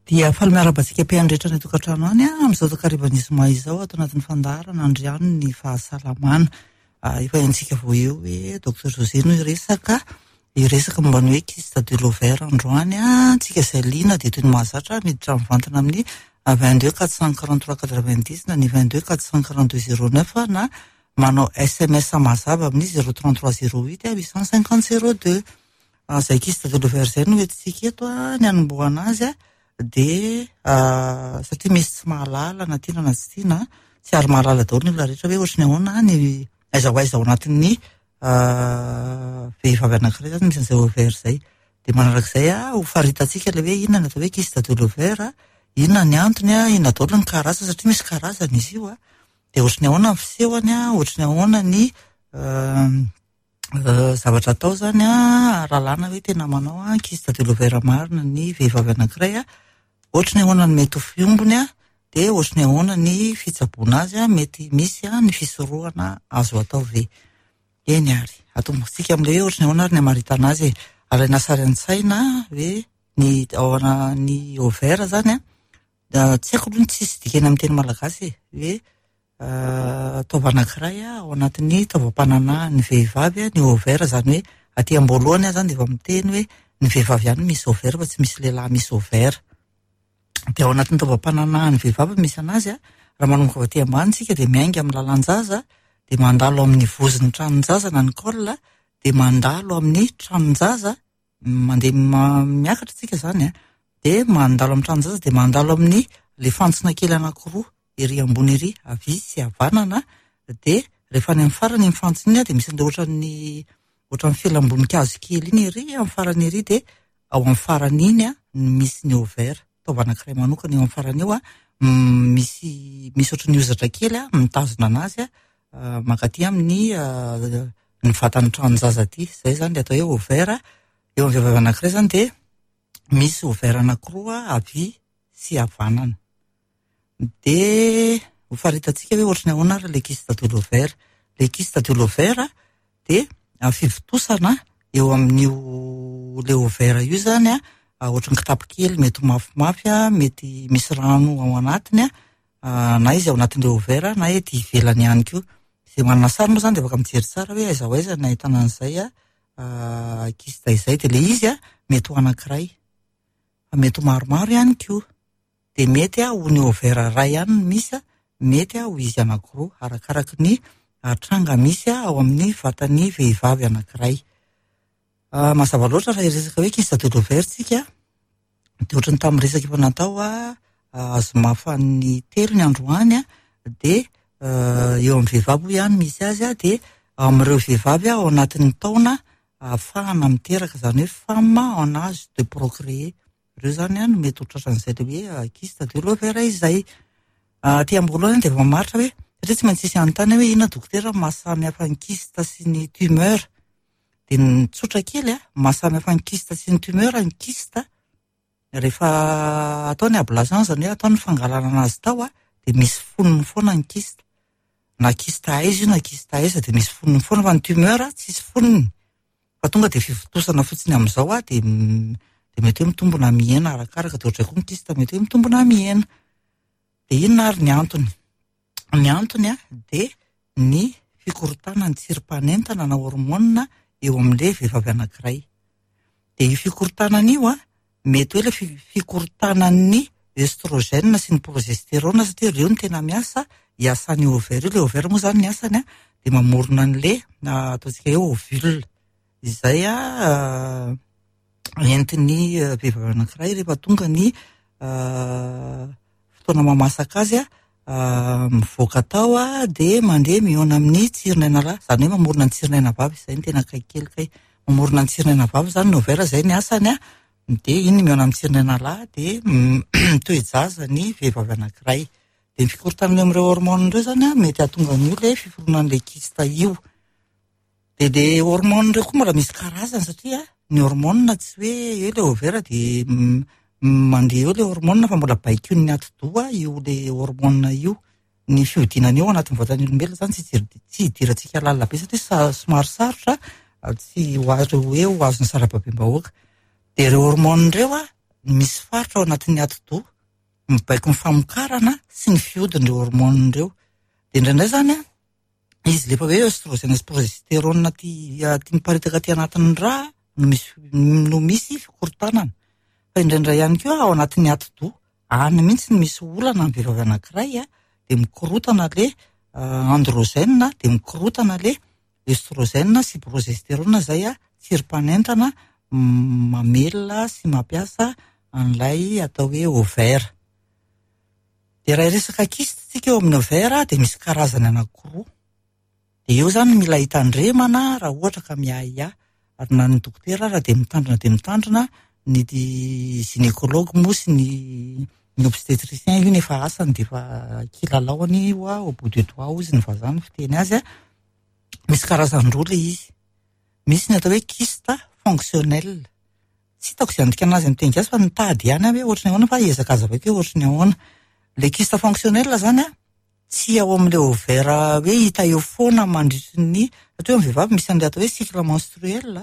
Dia faly miarabantsika mpiandretra ny tokantrano any amin'izao takariban'izy izao ato anatin'ny fandaharana andriano ny fahasalamana. Efa haintsika vao eo hoe Dr José no iresaka momba ny hoe kyste de l'ovaire androany tsika izay liana dia toy ny mahazatra miditra mivantana amin'ny 22 443 90 na ny 22 442 09 na manao SMS mazava amin'ny 033 08 850 02. Izay kyste de l'ovaire izay no entsika eto ny anombohana azy dia satria misy tsy mahalala na tiana na tsy tiana, tsy ary mahalala daholo ny olona rehetra hoe ohatry ny ahoana ny aiza ho aiza ao anatin'ny vehivavy anankiray zany misy an'izay ovaire izay. Dia manarak'izay ho faritantsika ilay hoe inona ny atao hoe kyste de l'ovaire, inona ny antony, inona daholo ny karazany satria misy karazany izy io dia ohatry ny ahoana ny fisehony, ohatry ny ahoana ny zavatra atao zany rahalana hoe tena manao kyste de l'ovaire marina ny vehivavy anankiray, ohatry ny ahoana ny mety ho fiombony dia ohatry ny ahoana ny fitsaboana azy mety misy ny fisorohana azo atao ve. Eny ary atombontsika amin'ilay hoe ohatry ny ahoana ary ny hamaritana azy, alaina sary an-tsaina hoe ny ovaire zany tsy haiko aloha ny tsisy dikany amin'ny teny malagasy hoe taova anankiray ao anatin'ny taovam-pananà ny vehivavy ny ovaire, zany hoe aty am-boalohany zany dia efa miteny hoe ny vehivavy ihany misy ovaire fa tsy misy lehilahy misy ovaire. Dia ao anatin'ny taovam-pananà ny vehivavy misy anazy raha manomboka avy aty ambany tsika dia miainga amin'ny lalan-jaza, dia mandalo amin'ny vozin'ny tranon-jaza na ny col, dia mandalo amin'ny tranon-jaza mandeha miakatra tsika zany dia mandalo amin'ny tranon-jaza dia mandalo amin'ny le fantsona kely anankiroa ery ambony ery avy sy havanana, dia rehefa any amin'ny farany amin'ny fantsona iny dia misy an'ilay ohatran'ny felam-boninkazo kely iny ery amin'ny farany ery, dia ao amin'ny farany iny misy ny ovaire, taova anankiray manokana eo amin'ny farany eo misy ohatran'ny hozatra kely mitazona anazy mankaty amin'ny ny vatan'ny tranon-jaza aty, izay zany dia atao hoe ovaire. Eo amin'ny vehivavy anankiray zany dia misy ovaire anankiroa avy sy havanana. Dia ho faritantsika hoe ohatry ny ahoana ary le kyste de l'ovaire. Le kyste de l'ovaire dia fivotosana eo amin'io le ovaire io zany ohatran'ny kitapo kely mety ho mafimafy, mety misy rano ao anatiny na izy ao anatin'le ovaire na ety ivelany ihany koa. Izay manana sary moa zany dia afaka mijery tsara hoe aiza ho aiza ny ahitana an'izay kyste izay, dia le izy mety ho anankiray, mety ho maromaro ihany koa, dia mety ho ny ovaire iray ihany no misy, mety ho izy anankiroa arakaraky ny tranga misy ao amin'ny vatan'ny vehivavy anankiray. Mazava loatra raha resaka hoe kyste de l'ovaire tsika dia ohatran'ny tamin'ny resaka efa natao azo mafan'ny telo ny androany dia eo amin'ny vehivavy ihany misy azy dia amin'ireo vehivavy ao anatin'ny taona ahafahana miteraka, zany hoe femme en âge de procréer, ireo zany no mety ho tratran'izay le hoe kyste de l'ovaire izay. Aty am-boalohany dia mamaritra hoe satria tsy maintsy isy anontany hoe inona dokotera mahasamy hafa ny kyste sy ny tumeur, dia ny tsotra kely mahasamy hafa ny kyste sy ny tumeur. Ny kyste rehefa ataony ablation zany hoe ataony fangalana anazy tao dia misy fonony foana ny kyste, na kyste aiza io na kyste aiza dia misy fonony foana, fa ny tumeur tsisy fonony fa tonga dia fivotosana fotsiny amin'izao dia mety hoe mitombona mihena arakaraka, dia ohatray koa ny kyste mety hoe mitombona mihena. Dia inona ary ny antony? Ny antony dia ny fikorotana ny tsirim-panentana na hormone eo amin'ilay vehivavy anankiray. Dia io fikorontanana io mety hoe ilay fikorotana ny estrogène sy ny progestérone satria ireo ny tena miasa hiasan'ny ovaire. Ilay ovaire moa zany ny asany dia mamorona an'ilay ataontsika hoe ovule, izay entin'ny vehivavy anankiray rehefa tonga ny fotoana mamasaka azy mivoaka tao dia mandeha mihaona amin'ny tsiron'aina lahy, zany hoe mamorona ny tsiron'aina vavy, izay ny tena kaikely kay, mamorona ny tsiron'aina vavy zany ny ovaire, izay ny asany dia iny mihaona amin'ny tsiron'aina lahy dia toe-jaza ny vehivavy anankiray. Dia ny fikorontanany amin'ireo hormone ireo zany mety hahatonga ny ilay fiforonan'ilay kyste io. Dia ilay hormone ireo koa mbola misy karazany satria ny hormone tsy hoe eo ilay ovaire dia mandeha eo ilay hormone fa mbola baikio ny ati-doha io ilay hormone io, ny fiodinany eo anatin'ny vatan'ny olombelona zany tsy hidirantsika lalina be satria somary sarotra tsy ho azo hoe ho azony sarababem-bahoaka. Dia ireo hormone ireo misy faritra ao anatin'ny atidoha mibaiko ny famokarana sy ny fiodin'ireo hormonireo. De indraindray zany izy lefa hoe oestrogène sy progestérone ty miparitaka ty anatin'ny rà no misy fikorontanana. Fa indraindray ihany koa ao anatin'ny atidoha any mihitsy misy olana ny vehivavy anankiray de mikorotana le androgène de mikorotana le estrogène sy progestérone zay tsiri-panentana mamelona sy mampiasa an'ilay atao hoe ovaire. De raha resaka kyste tsika eo amin'ny ovaire de misy karazany anankiroa. De eo zany mila hitandremana raha ohatra ka miahiahy ary na ny dokotera raha de mitandrina ny gynécologue moa sy ny obstétricien io nefa asany de fa kilalaony au bout de 3 izy ny vazany fiteny azy misy karazany roa le izy. Misy ny atao hoe kyste fonctionnel. Tsy hitako izay andika anazy amin'ny teny gasy fa nitady ihany hoe ohatrany ahoana fa ezaka aza avy akeo ohatrany ahoana. Le kyste fonctionnel zany tsy ao amin'le ovaire hoe hita eo foana mandritry ny satria amin'ny vehivavy misy an'ilay atao hoe cycle menstruel.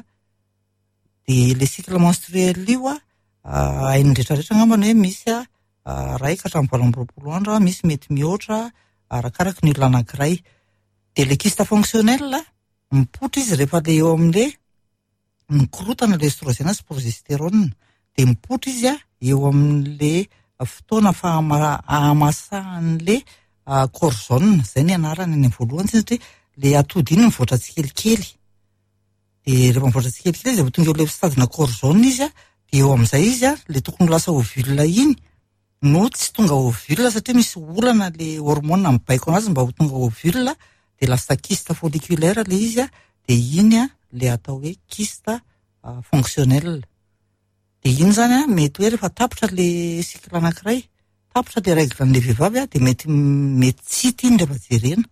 De le cycle menstruel io hainy rehetrarehetra angambany hoe misy raika hatramin'ny 24 andro misy mety mihoatra arakaraka ny olona anankiray. De le kyste fonctionnel mipoitra izy rehefa le eo amin'le mikorotana le estrogène sy progestérone de mipoitra izy eo amin'le fotoana fahamasahan'le cortisone, zay ny anarany any voalohany satria le atody iny mivoatra tsikelikely. De rehefa mivoatra tsikelikely izy tonga eo le stadina cortisone izy de eo amin'izay izy le tokony lasa ovule iny no tsy tonga ovule satria misy olana le hormone mibaiko anazy mba ho tonga ovule de lasa kyste folliculaire le izy de iny le atao hoe kyste fonctionnel. De iny zany mety hoe rehefa tapitra le cycle anankiray, tapitra le règle-n'le vehivavy de mety tsity iny rehefa jerena.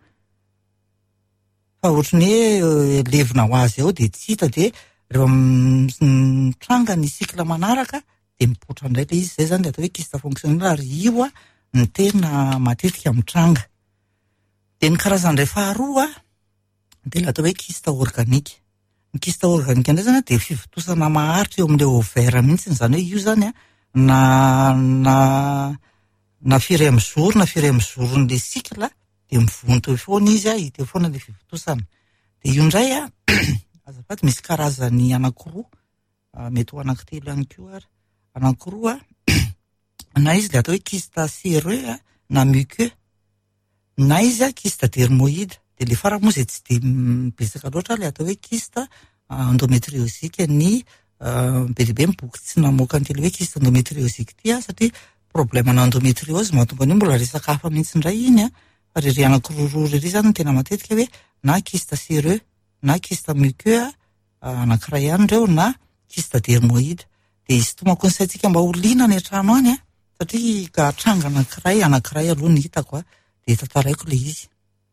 Fa ohatrany hoe levina ho azy ao de tsy hita de rehefa mitranga ny cycle manaraka de mipoitra indray le izy. Zay zany le atao hoe kyste fonctionnel ary io ny tena matetika mitranga. De ny karazany faharoa de le atao hoe kyste organique. Ny kyste organique indray zany de fivotosana maharitra eo amin'le ovaire mihitsy zany hoe io zany na firy amin'ny jour na firy amin'ny journ'le cycle de mivonto foana izy hita foana le fivotosana. De io indray azafady misy karazany anankiroa mety ho anankitelo ihany koa ary anankiroa na izy le atao hoe kyste séreux na muqueux na izy kyste dermoïde. De le farany moa zay tsy de betsaka loatra le atao hoe kyste endométriosique ny bebe miboky tsy namoaka ny tele hoe kyste endométriosique ty satria problème na endométriose mahatonga ny mbola resaka hafa mihitsy indray iny fa rery anankiroa rery zany tena matetika hoe na kyste séreux na kyste muqueux anankiray ihany reo na kyste dermoïde. De izy tomako ny saintsika mba ho liana ny an-trano any satria ka tranga anankiray aloha ny hitako de tantaraiko le izy.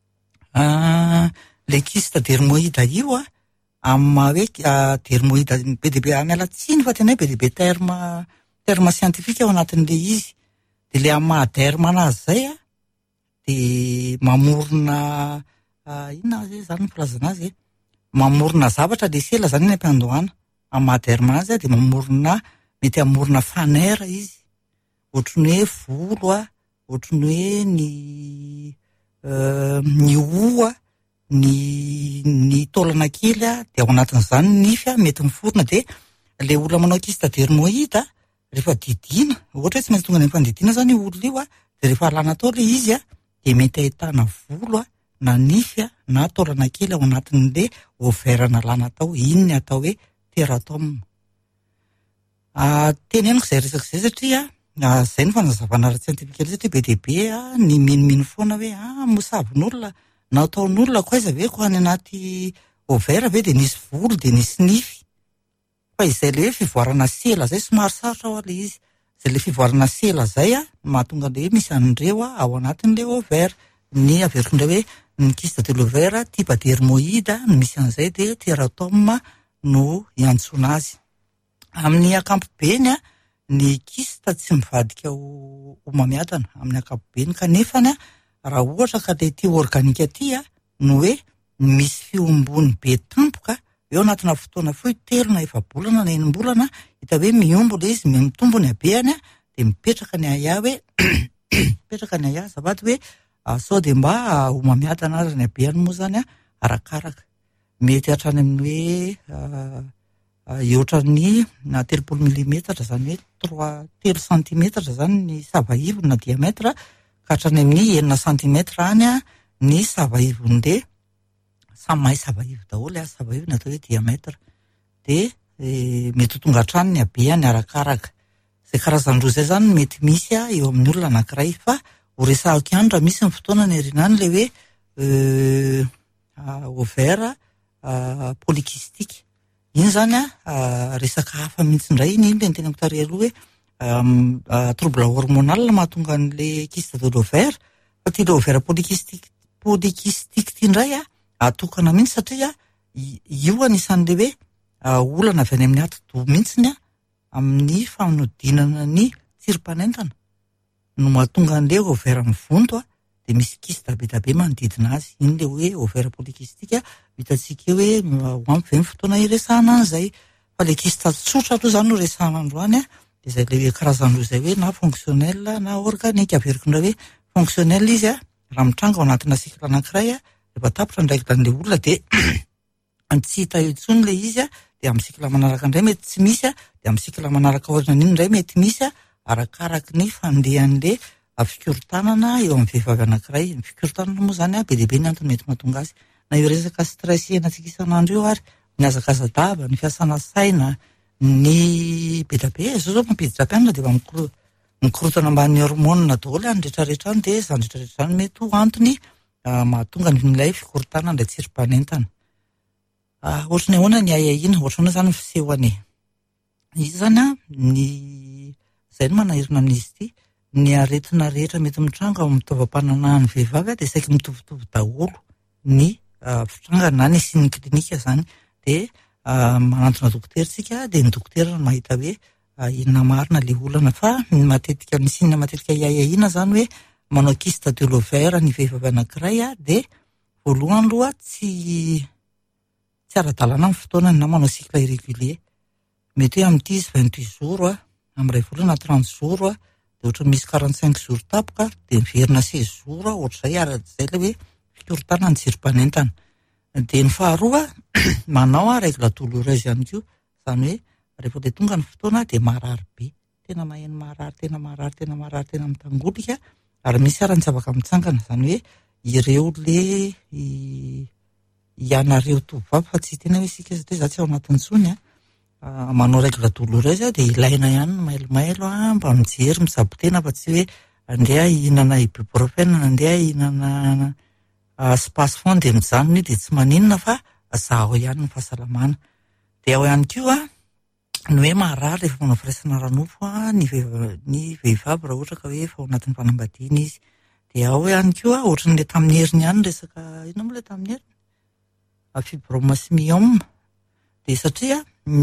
Le kyste dermoïde io amin'ny hoe dermoïde be de be mialatsiny fa tena be de be terme scientifique ao anatin'le izy. De le amin'ny mahaderma anazy zay de mamorona inona zany ny filazana azy mamorona zavatra le sela zany ny ampiandohana. Amin'ny mahaderma anazy de mamorona mety amorona fanera izy ohatrany hoe volo ohatrany hoe ny hoho ny taolana kely de ao anatin'izany nify mety miforona. De le olona manao kyste dermoïde rehefa didina ohatra hoe tsy maintsy tonga ny fandidiana zany olona io de rehefa alana tao le izy de mety ahitana volo na nify na taolana kely ao anatin'le ovaire nalana tao. Iny ny atao hoe teratome. Teneniko izay resaka izay satria zay ny fanazavana ara-tsientifika satria be de be ny miniminy foana hoe mosavon'olona na ataon'olona koa iza ve ko any anaty ovaire ve de nisy volo de nisy nify. Fa izay le fivoarana sela zay somary sarotra ao le izy. Izay le fivoarana sela zay mahatonga le misy an'ireo ao anatin'le ovaire. Ny averiko indray hoe ny kyste de l'ovaire type dermoïde no misy an'izay de teratome no iantsona azy. Amin'ny ankapobeny ny kyste tsy mivadika ho mamiadana amin'ny ankapobeny kanefa raha ohatra ka le ty organique ty no hoe misy fiombony be tampoka eo anatina fotoana fohy 3 na 4 bolana na 9 bolana hita hoe miombo le izy mitombo ny habeany dia mipetraka ny aya hoe mipetraka ny aya zavady hoe sao dia mba ho mamiadana ary ny habeany moa zany arakaraka mety hatrany amin'ny hoe eotrany 30 milimetatra zany hoe 3 centimetatra zany ny savaivony na diametra ka hatrany amin'ny 9 centimetra any ny savaivony dia samy mahay savaivo daholo savaivony atao hoe diametra dia mety ho tonga hatrany ny habeany arakaraka zay karazany roa zay zany mety misy eo amin'ny olona anankiray fa ho resahako ihany raha misy ny fotoana ny herinany le hoe ovaire polycystique iny zany resaka hafa mihitsy indray iny le tenako tary aloha hoe trouble hormonal mahatonga an'le kyste de l'ovaire fa ty le ovaire polycystique ty indray atokana mihitsy satria io anisan'le hoe olana avy any amin'ny atidoha mihitsiny amin'ny famonodinana ny tsirom-panentana no mahatonga an'le ovaire mivonto dia misy kyste be manodidina azy iny le hoe ovaire polycystique hitantsika hoe ampy ve ny fotoana iresahana an'izay fa le kyste tsotra aloha zany no resahana androany dia izay le karazany roa izay hoe na fonctionnel na organique averiko indray hoe fonctionnel izy raha mitranga ao anatina sikla anankiray rehefa tapitra ny règle-n'le olona dia tsy hita eo intsony le izy dia amin'ny sikla manaraka indray mety tsy misy dia amin'ny sikla manaraka orinany iny indray mety misy arakaraka ny fandehan'le fikorontanana eo amin'ny vehivavy anankiray ny fikorontanana moa zany be dia be ny antony mety mahatonga azy na eo resaka stress iainantsika isan'andro eo ary ny hazakazadava ny fiasana saina ny be dia be zao mampiditra mpianana dia mikorotana ambany hormone daholo any rehetrarehetra any dia izany rehetrarehetra any mety ho antony mahatonga n'ilay fikorontanana ilay tsirom-panentana ohatrany ahoana ny ayaina ohatrany zany fisehoany izy zany ny izay no manahirana amin'izy ity ny aretina rehetra mety mitranga amin'ny fitaovam-pananan'ny vehivavy dia saiky mitovitovy daholo ny fitrangana na ny siny klinika zany dia manantona dokotera dia ny dokotera no mahita hoe inona marina le olana fa matetika ny sinina matetika iaina zany hoe manao kyste de l'ovaire ny vehivavy anankiray dia voalohany aloha tsy ara-dalàna amin'ny fotoanany na manao cycle irrégulier mety hoe amin'ny 10-28 jours amin'ny ray volana 30 jours dia ohatra misy 45 jours tapoka dia miverina 16 jours ohatr'izay arak'izay le hoe fikorontanana ny tsirom-panentana dia ny faharoa manao règle douloureuse ihany koa zany hoe rehefa ilay tonga ny fotoana dia marary be tena maheno marary tena mitangolika ary misy arany tsy afaka mitsangana zany hoe ireo le ianareo tovavy fa tsy tena hoe sika satria za tsy ao anatin'ny tsony manao règle douloureuse dia ilaina ihany mailomailo mba mijery misabotena fa tsy hoe andeha ihinana ibuprofène andeha ihinana spasfon dia mijanona dia tsy maninona fa zaho ihany ny fahasalamana dia ao ihany koa ny hoe marary rehefa manao firaisana ranofo ny vehivavy raha ohatra ka hoe efa ao anatin'ny fanambadiana izy dia ao ihany koa ohatran'le tamin'ny heriny ihany resaka ina moa le tamin'ny heriny fibromycinium dia satria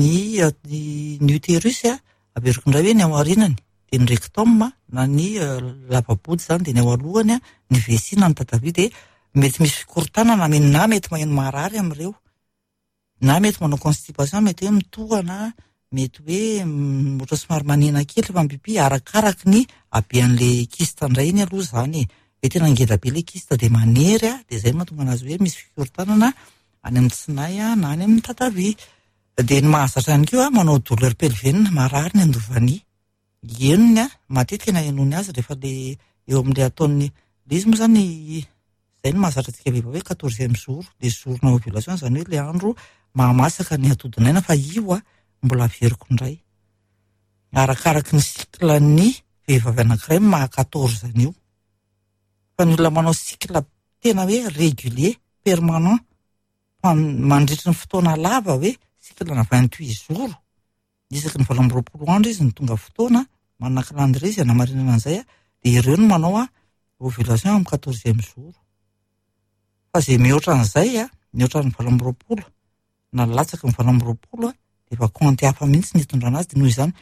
ny utérus averiko indray hoe ny ao arinany dia ny rectum na ny lavabody zany dia ny ao alohany ny vessie na ny tatavy dia mety misy fikorontanana na mety maheno marary amin'ireo na mety manao constipation mety hoe mitohana mety hoe ohatra somary manena kely fa bibi arakaraka ny habean'le kyste indray iny aloha zany hoe tena ngeda be le kyste dia manery dia izay mahatonga anazy hoe misy fikorontanana any amin'ny tsinay na any amin'ny tatavy dia ny mahazatra ihany koa manao douleur pelvienne marary ny andovany enony matetika na enony azy rehefa le eo amin'le ataony le izy moa zany izay ny mahazatra antsika vehivavy hoe 14e jour le journa ovulation zany hoe le andro mahamasaka ny atodinaina fa io mbola averiko indray arakaraka ny cycle ny vehivavy anankiray maha 14 io fa ny olona manao cycle tena hoe régulier permanent mandritra ny fotoana lava hoe cycle na 28 jours isaky ny 20 andro izy ny tonga fotoana manana calendrier izy anamarinana an'izay dia ireo no manao ovulation amin'ny 14e jour fa izay mihoatra an'izay mihoatra ny 20 na latsaka ny 20 dia efa compte hafa mihitsy ny hitondrana azy dia noho izany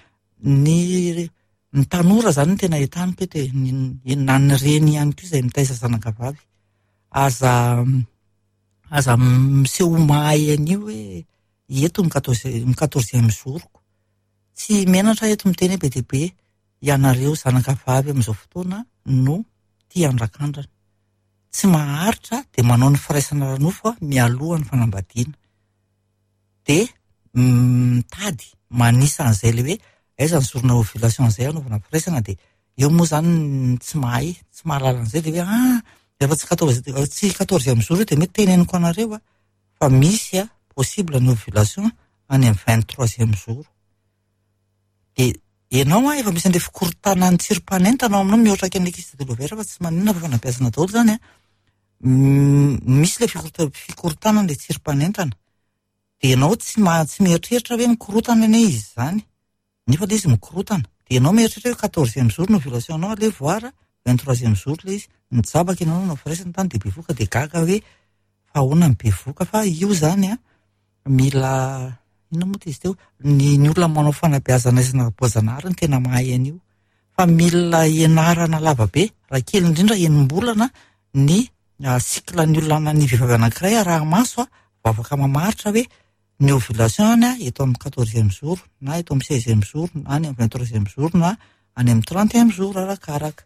ny tanora zany no tena entany pety na ny reny ihany koa izay mitaiza zanakavavy aza miseho mahay an'io hoe eto mi14e zoroko. Tsy menatra eto miteny be dia be ianareo zanaka vavy amin'izao fotoana no tia andrakandrana. Tsy maharitra dia manao ny firaisana ranofo mialoha ny fanambadiana. Dia mitady manisa an'izay le hoe aiza ny zorona ovulation izay anaovana firaisana dia eo moa zany tsy mahalala an'izay dia hoe rehefa tsy 14e zoro dia mety teneniko anareo fa misy possible ny ovulation any amin'ny 23e zoro. Dia ianao efa misy an'ilay fikorontanana ny tsirom-panentanao aminao mihoatra an'ilay kyste de l'ovaire fa tsy maninona fa fanampiasana daholo zany misy ilay fikorontanana ilay tsirom-panentana. Dia ianao tsy mieritreritra hoe mikorotana anie izy zany. Nefa ilay izy mikorotana. Dia ianao mieritreritra hoe 14e zoro ny ovulation anao ilay voara 23e zoro ilay izy. Nijabaka ianao no firaisana tany dia bevoka dia gaga hoe fa ahoana ny bevoka fa io zany mila inona moa izy teo ny olona manao fanabeazana isana boajanahary ny tena mahay an'io. Fa mila ianarana lava be raha kely indrindra enim-bolana ny siklan'ny olona ny vehivavy anankiray raha maso vao afaka mamaritra hoe ny ovulation eto amin'ny 14e zoro na eto amin'ny 16e zoro na any amin'ny 23e zoro na any amin'ny 30e zoro arakaraka.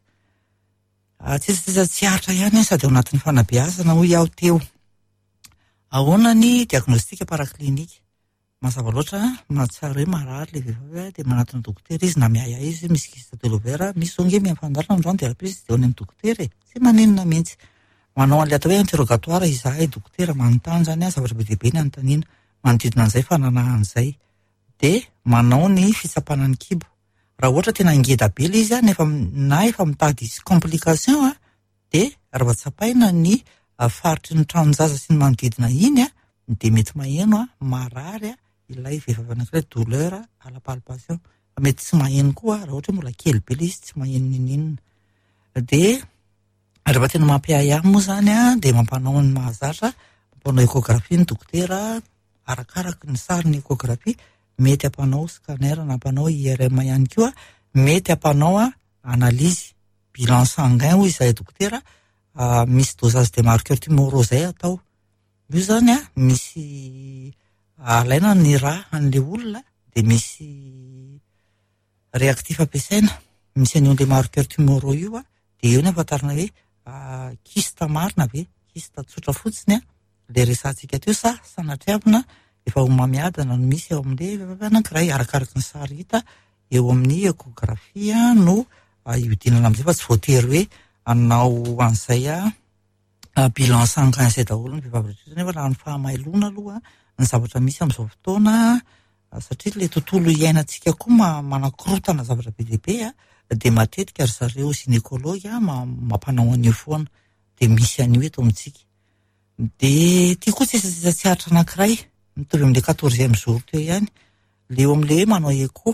Tsy haritra ihany sady ao anatin'ny fanabeazana hoy aho teo. Ahoana ny diagnostika paraklinika? Mazava loatra mahatsara hoe marary le vehivavy dia manatona dokotera izy na miaya izy misy kyste de l'ovaire misy zonge mifandarina androany dia izy dia ao amin'ny dokotera tsy maninona mihitsy. Manao an'ilay atao hoe interrogatoire izahay dokotera manontany zany zavatra be dia be ny anontaniana manodidina an'izay fananan'izay. Dia manao ny fitsapana ny kibo. Raha ohatra tena ngeda be ilay izy na efa mitady complication dia raha tsapaina ny faritry ny tranonjaza sy ny manodidina iny dia mety maheno marary ilay vehivavy anankiray douleur à la palpation. Mety tsy maheno koa raha ohatra mbola kely be ilay izy tsy maheno ninina. Dia rehefa tena mampiahy moa zany dia mampanao ny mahazatra, mampanao échographie ny dokotera arakaraka ny sarin'ny échographie. Mety ampanao scanner na ampanao IRM ihany koa, mety ampanao analyse bilan sanguin hoy izay dokotera, misy dosage de marqueur tumoraux zay atao. Io zany misy alaina ny ra an'ilay olona dia misy réactif ampiasaina, misy an'ilay marqueur tumoraux io dia eo ny afantarana hoe kyste marina ve, kyste tsotra fotsiny ilay resantsika teo sa sanatriavina efa ho mamiadana no misy eo amin'ilay vehivavy anankiray arakaraka ny sary hita eo amin'ny échographie no iodinana amin'izay fa tsy voatery hoe anao an'izay bilan sanguin izay daholo ny vehivavy rehetra nefa raha ny fahamailona aloha ny zavatra misy amin'izao fotoana satria ilay tontolo iainantsika koa manakorotana zavatra be dia be dia matetika ry zareo gynécologue mampanao an'io foana dia misy an'io eto amintsika. Dia tia koa tsy haritra anankiray mitovy amin'ilay 14e zoro teo ihany le eo amin'ilay hoe manao écho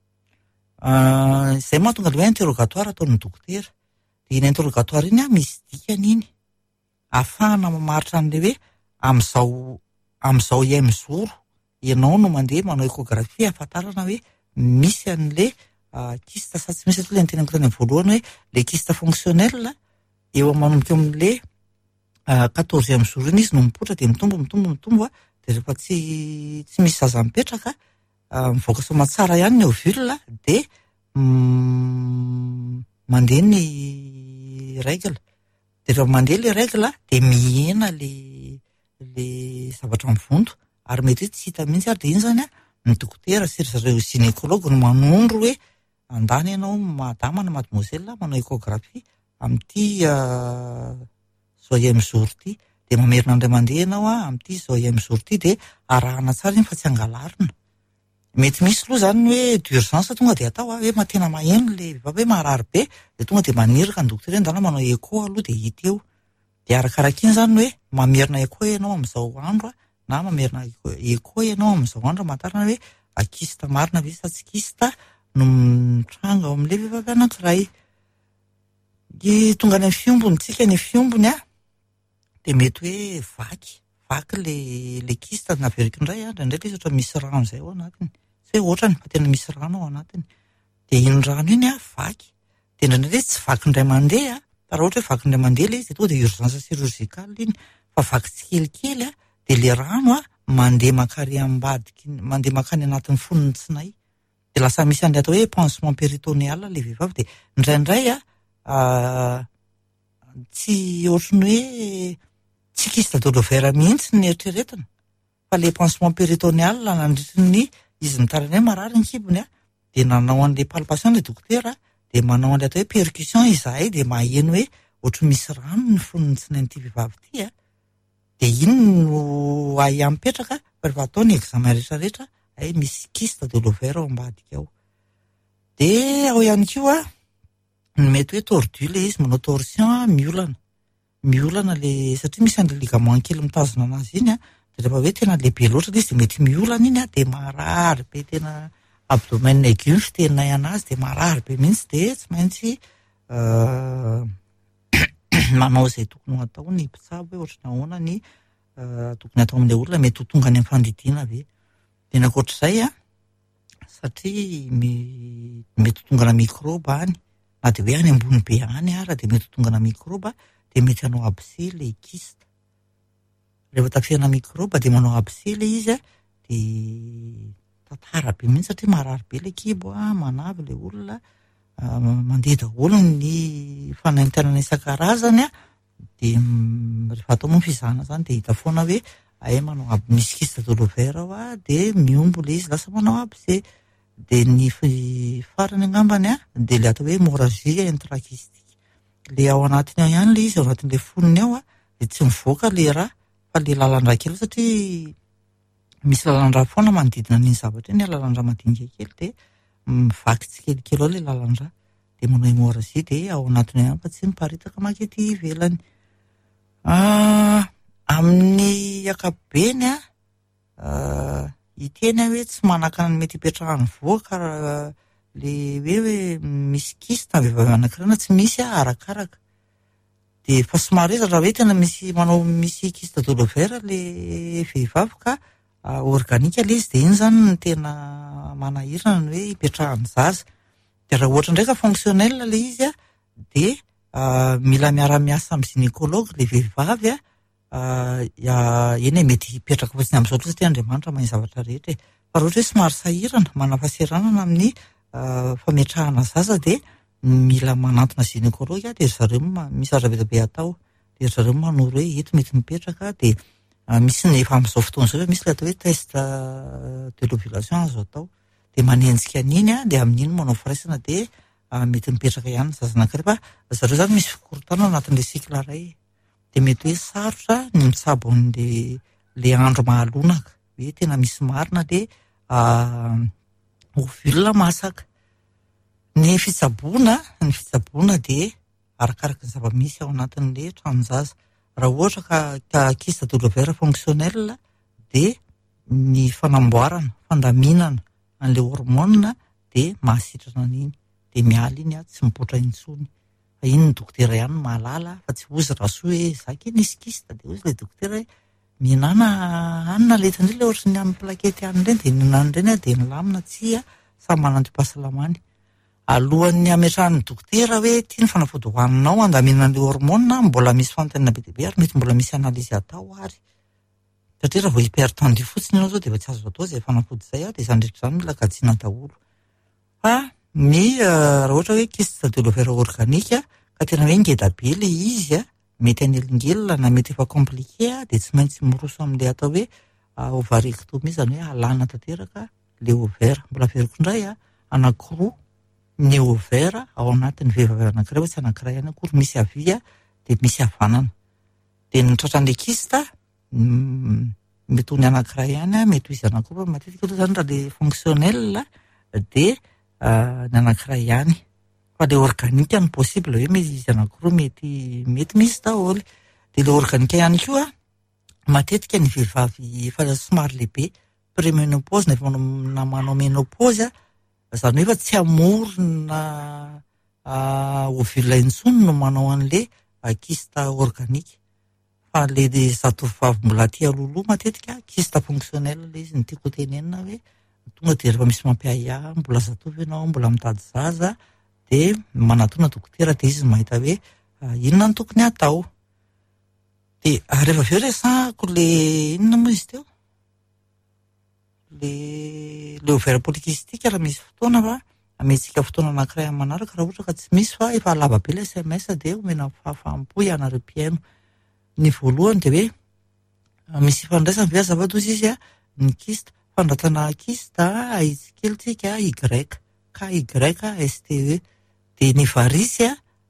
izay mahatonga ilay hoe interrogatoire ataon'ny dokotera. Dia iny interrogatoire iny misy dikany iny ahafahana mamaritra an'ilay hoe amin'izao iay zoro ianao no mandeha manao échographie ahafantarana hoe misy an'ilay kyste sa tsy misy atao ilay nitenako tany amin'ny voalohany hoe ilay kyste fonctionnel eo manomboka amin'ilay 14e zoro iny izy no mipoitra dia mitombo dia rehefa tsy misy zaza mipetraka mivoaka somatsara ihany ny ovule dia mandeha ny règle. Dia rehefa mandeha ilay règle dia mihena ilay zavatra mivonto ary mety hoe tsy hita mihitsy ary dia iny zany ny dokotera sy ry zareo gynécologue no manondro hoe andany ianao madama na mademoiselle manao échographie amin'ity zao iay zoro ity dia mamerina andray mandeha ianao amin'ity zao iay zoro ity dia arahana tsara iny fa tsy angalarina. Mety misy aloha zany hoe d'urgence tonga dia atao hoe tena maheno ilay vehivavy hoe marary be dia tonga dia maniraka ny dokotera ndana manao écho aloha dia hita eo. Dia arakaraka iny zany hoe mamerina écho ianao amin'izao andro na mamerina écho ianao amin'izao andro mantarana hoe kyste marina ve sa tsy kyste no mitranga ao amin'ilay vehivavy anankiray. Tonga any amin'ny fiombony tsika ny fiombony dia mety hoe vaky le kyste naveriko indray ndraindray izy ohatra misy rano izay ao anatiny. Tsy hoe ohatrany fa tena misy rano ao anatiny. Dia iny rano iny vaky. Dia ndraindray tsy vaky indray mandeha fa raha ohatra hoe vaky indray mandeha ilay izy dia tonga dia urgence chirurgicale iny. Fa vaky tsy kelikely dia le rano mandeha makary ambadiky, mandeha makany anatin'ny fonony tsinay. De lasa misy an'ilay atao hoe pansement péritonéal le vehivavy. De indraindray tsy ohatrany hoe tsy kyste de l'ovaire mihitsy ny eritreretina, fa le pansement péritonéal nandritry ny izy nitarany hoe marary ny kibony de nanao an'le palpation le dokotera, de manao an'le atao hoe percussion izahay, de maheno hoe ohatry misy rano ny fonony tsinain'ity vehivavy ity de iny no ahy mipetraka rehefa atao ny examen rehetrarehetra, misy kyste de l'ovaire ao ambadika ao. De ao ihany koa mety hoe tordu le izy, manao torsion miolana le, satria misy an'le ligament kely mitazona anazy iny de rehefa hoe tena lehibe loatra le izy de mety miolana iny de marary be, tena abdomen aigu fitenay anazy de marary be mihitsy, de tsy maintsy manao izay tokony atao ny mpitsabo hoe ohatrany ahoana ny tokony atao amin'ilay olona mety ho tonga any amin'ny fandidiana ve. De ankoatr'izay satria mety ho tonga na mikroba any, na de hoe any ambony be any raha de mety ho tonga na mikroba, de mety hanao abcès le kyste. Rehefa tafihana mikroba de manao abcès le izy de tantara be mihitsy satria marary be le kibo manavy le olona, mandeha daholo ny fanaintenana isan-karazany de rehefa atao moa fizahana zany de hita foana hoe manao misy kyste de l'ovaire ao de miombo le izy lasa manao abcès. De ny farany angambany de le atao hoe hémorragie intrakystique, le ao anatiny ao ihany le izy, ao anatin'le fonony ao de tsy mivoaka le raha, fa le lalan-drà kely satria misy lalan-drà foana manodidina an'iny zavatra iny, lalan-drà madinika kely de mivaky tsikelikely ao le lalan-drà, de manao hémorragie de ao anatiny ihany fa tsy miparitaka makety ivelany. Amin'ny akapobeny iteny hoe tsy manakana ny mety hipetrahany voaka le hoe misy kyste vehivavy anankiray na tsy misy arakaraka. De fa somary raha hoe tena misy kyste de l'ovaire le vehivavy ka organique le izy de iny zany ny tena manahirana ny hoe hipetrahany zaza. De raha ohatra ndraika fonctionnel le izy de mila miara-miasa amin'ny gynécologue le vehivavy eny mety hipetraka fotsiny amin'izao loatra satria Andriamanitra mahay zavatra rehetra. Fa raha ohatra hoe somary sahirana, manam-pahasahiranana amin'ny fametrahana zaza de mila manantona gynécologue de zareo misy zava-be atao, de zareo manoro hoe eto mety mipetraka, de misy ny efa amin'izao fotoana izao misy le atao hoe test de l'ovulation azo atao, de manenjika an'iny de amin'iny manao firaisana de mety mipetraka ihany ny zaza anankiray. Fa zareo zany misy fikorontanana anatin'le cycle iray, de mety hoe sarotra ny mitsabo le andro mahalonaka hoe tena misy marina de ovule masaka. Ny fitsaboana de arakaraka ny zava-misy ao anatin'le tranonjaza. Raha ohatra ka kyste de l'ovaire fonctionnel de ny fanamboarana, fandaminana an'le hormone de mahasitrana an'iny, de miala iny tsy mipoitra intsony. Fa iny ny dokotera ihany mahalala, fa tsy ozy raha soa hoe zaka nisy kyste de ozy le dokotera hoe mihinana hanina letandreny le ohatrany amin'ny plakety hanireny de ninany reny de nilamina tsy samy manantom-pahasalamany. Alohan'ny ametrahan'ny dokotera hoe ty ny fanafody hoaninao andaminana le hormone, mbola misy fanontaniana be dia be ary mety mbola misy analizy atao ary. Satria raha vao hypertendu fotsiny ianao zao de efa tsy azo atao izay fanafody izay de izany rehetra izany mila kajiana daholo. Fa raha ohatra hoe kyste de l'ovaire organique ka tena hoe ngeda be le izy mety anelingelina na mety efa compliqué de tsy maintsy miroso amin'le atao hoe ovarectomie, izany hoe alana tanteraka le ovaire. Mbola veriko indray anankiroa ny ovaire ao anatin'ny vehivavy anankiray, hoe tsy anankiray ihany akory, misy havia de misy havanana. De ny tratran'le kyste mety ho ny anankiray ihany, mety ho izy anankiroa matetika aloha zany raha le fonctionnel de ny anankiray ihany. Fa le organique ny possible hoe misy izy anankiroa mety misy daholo. De le organique ihany koa matetika ny vehivavy efa somary lehibe, préménopause na manao ménopause, izany hoe efa tsy amorona ovule intsony no manao an'le kyste organique. Fa le zatovovavy mbola tia loloha matetika kyste fonctionnel le izy ny tiako tenenina hoe tonga de rehefa misy mampiaya mbola zatovo ianao, mbola mitady zaza de manatona dokotera de izy mahita hoe inona ny tokony atao. De rehefa aveo resahako le inona moa izy teo? le overa polikistika raha misy fotoana fa amentsika fotoana anankiray manaraka raha ohatra ka tsy misy fa efa lava be ilay SMS dia omena fahafahampo ianareo mpiaino. Ny voalohany dia hoe misy ifandraisany ve azavadoza izy ny kista fandratana kista ahitsikely tsika KYSTE dia ny varisy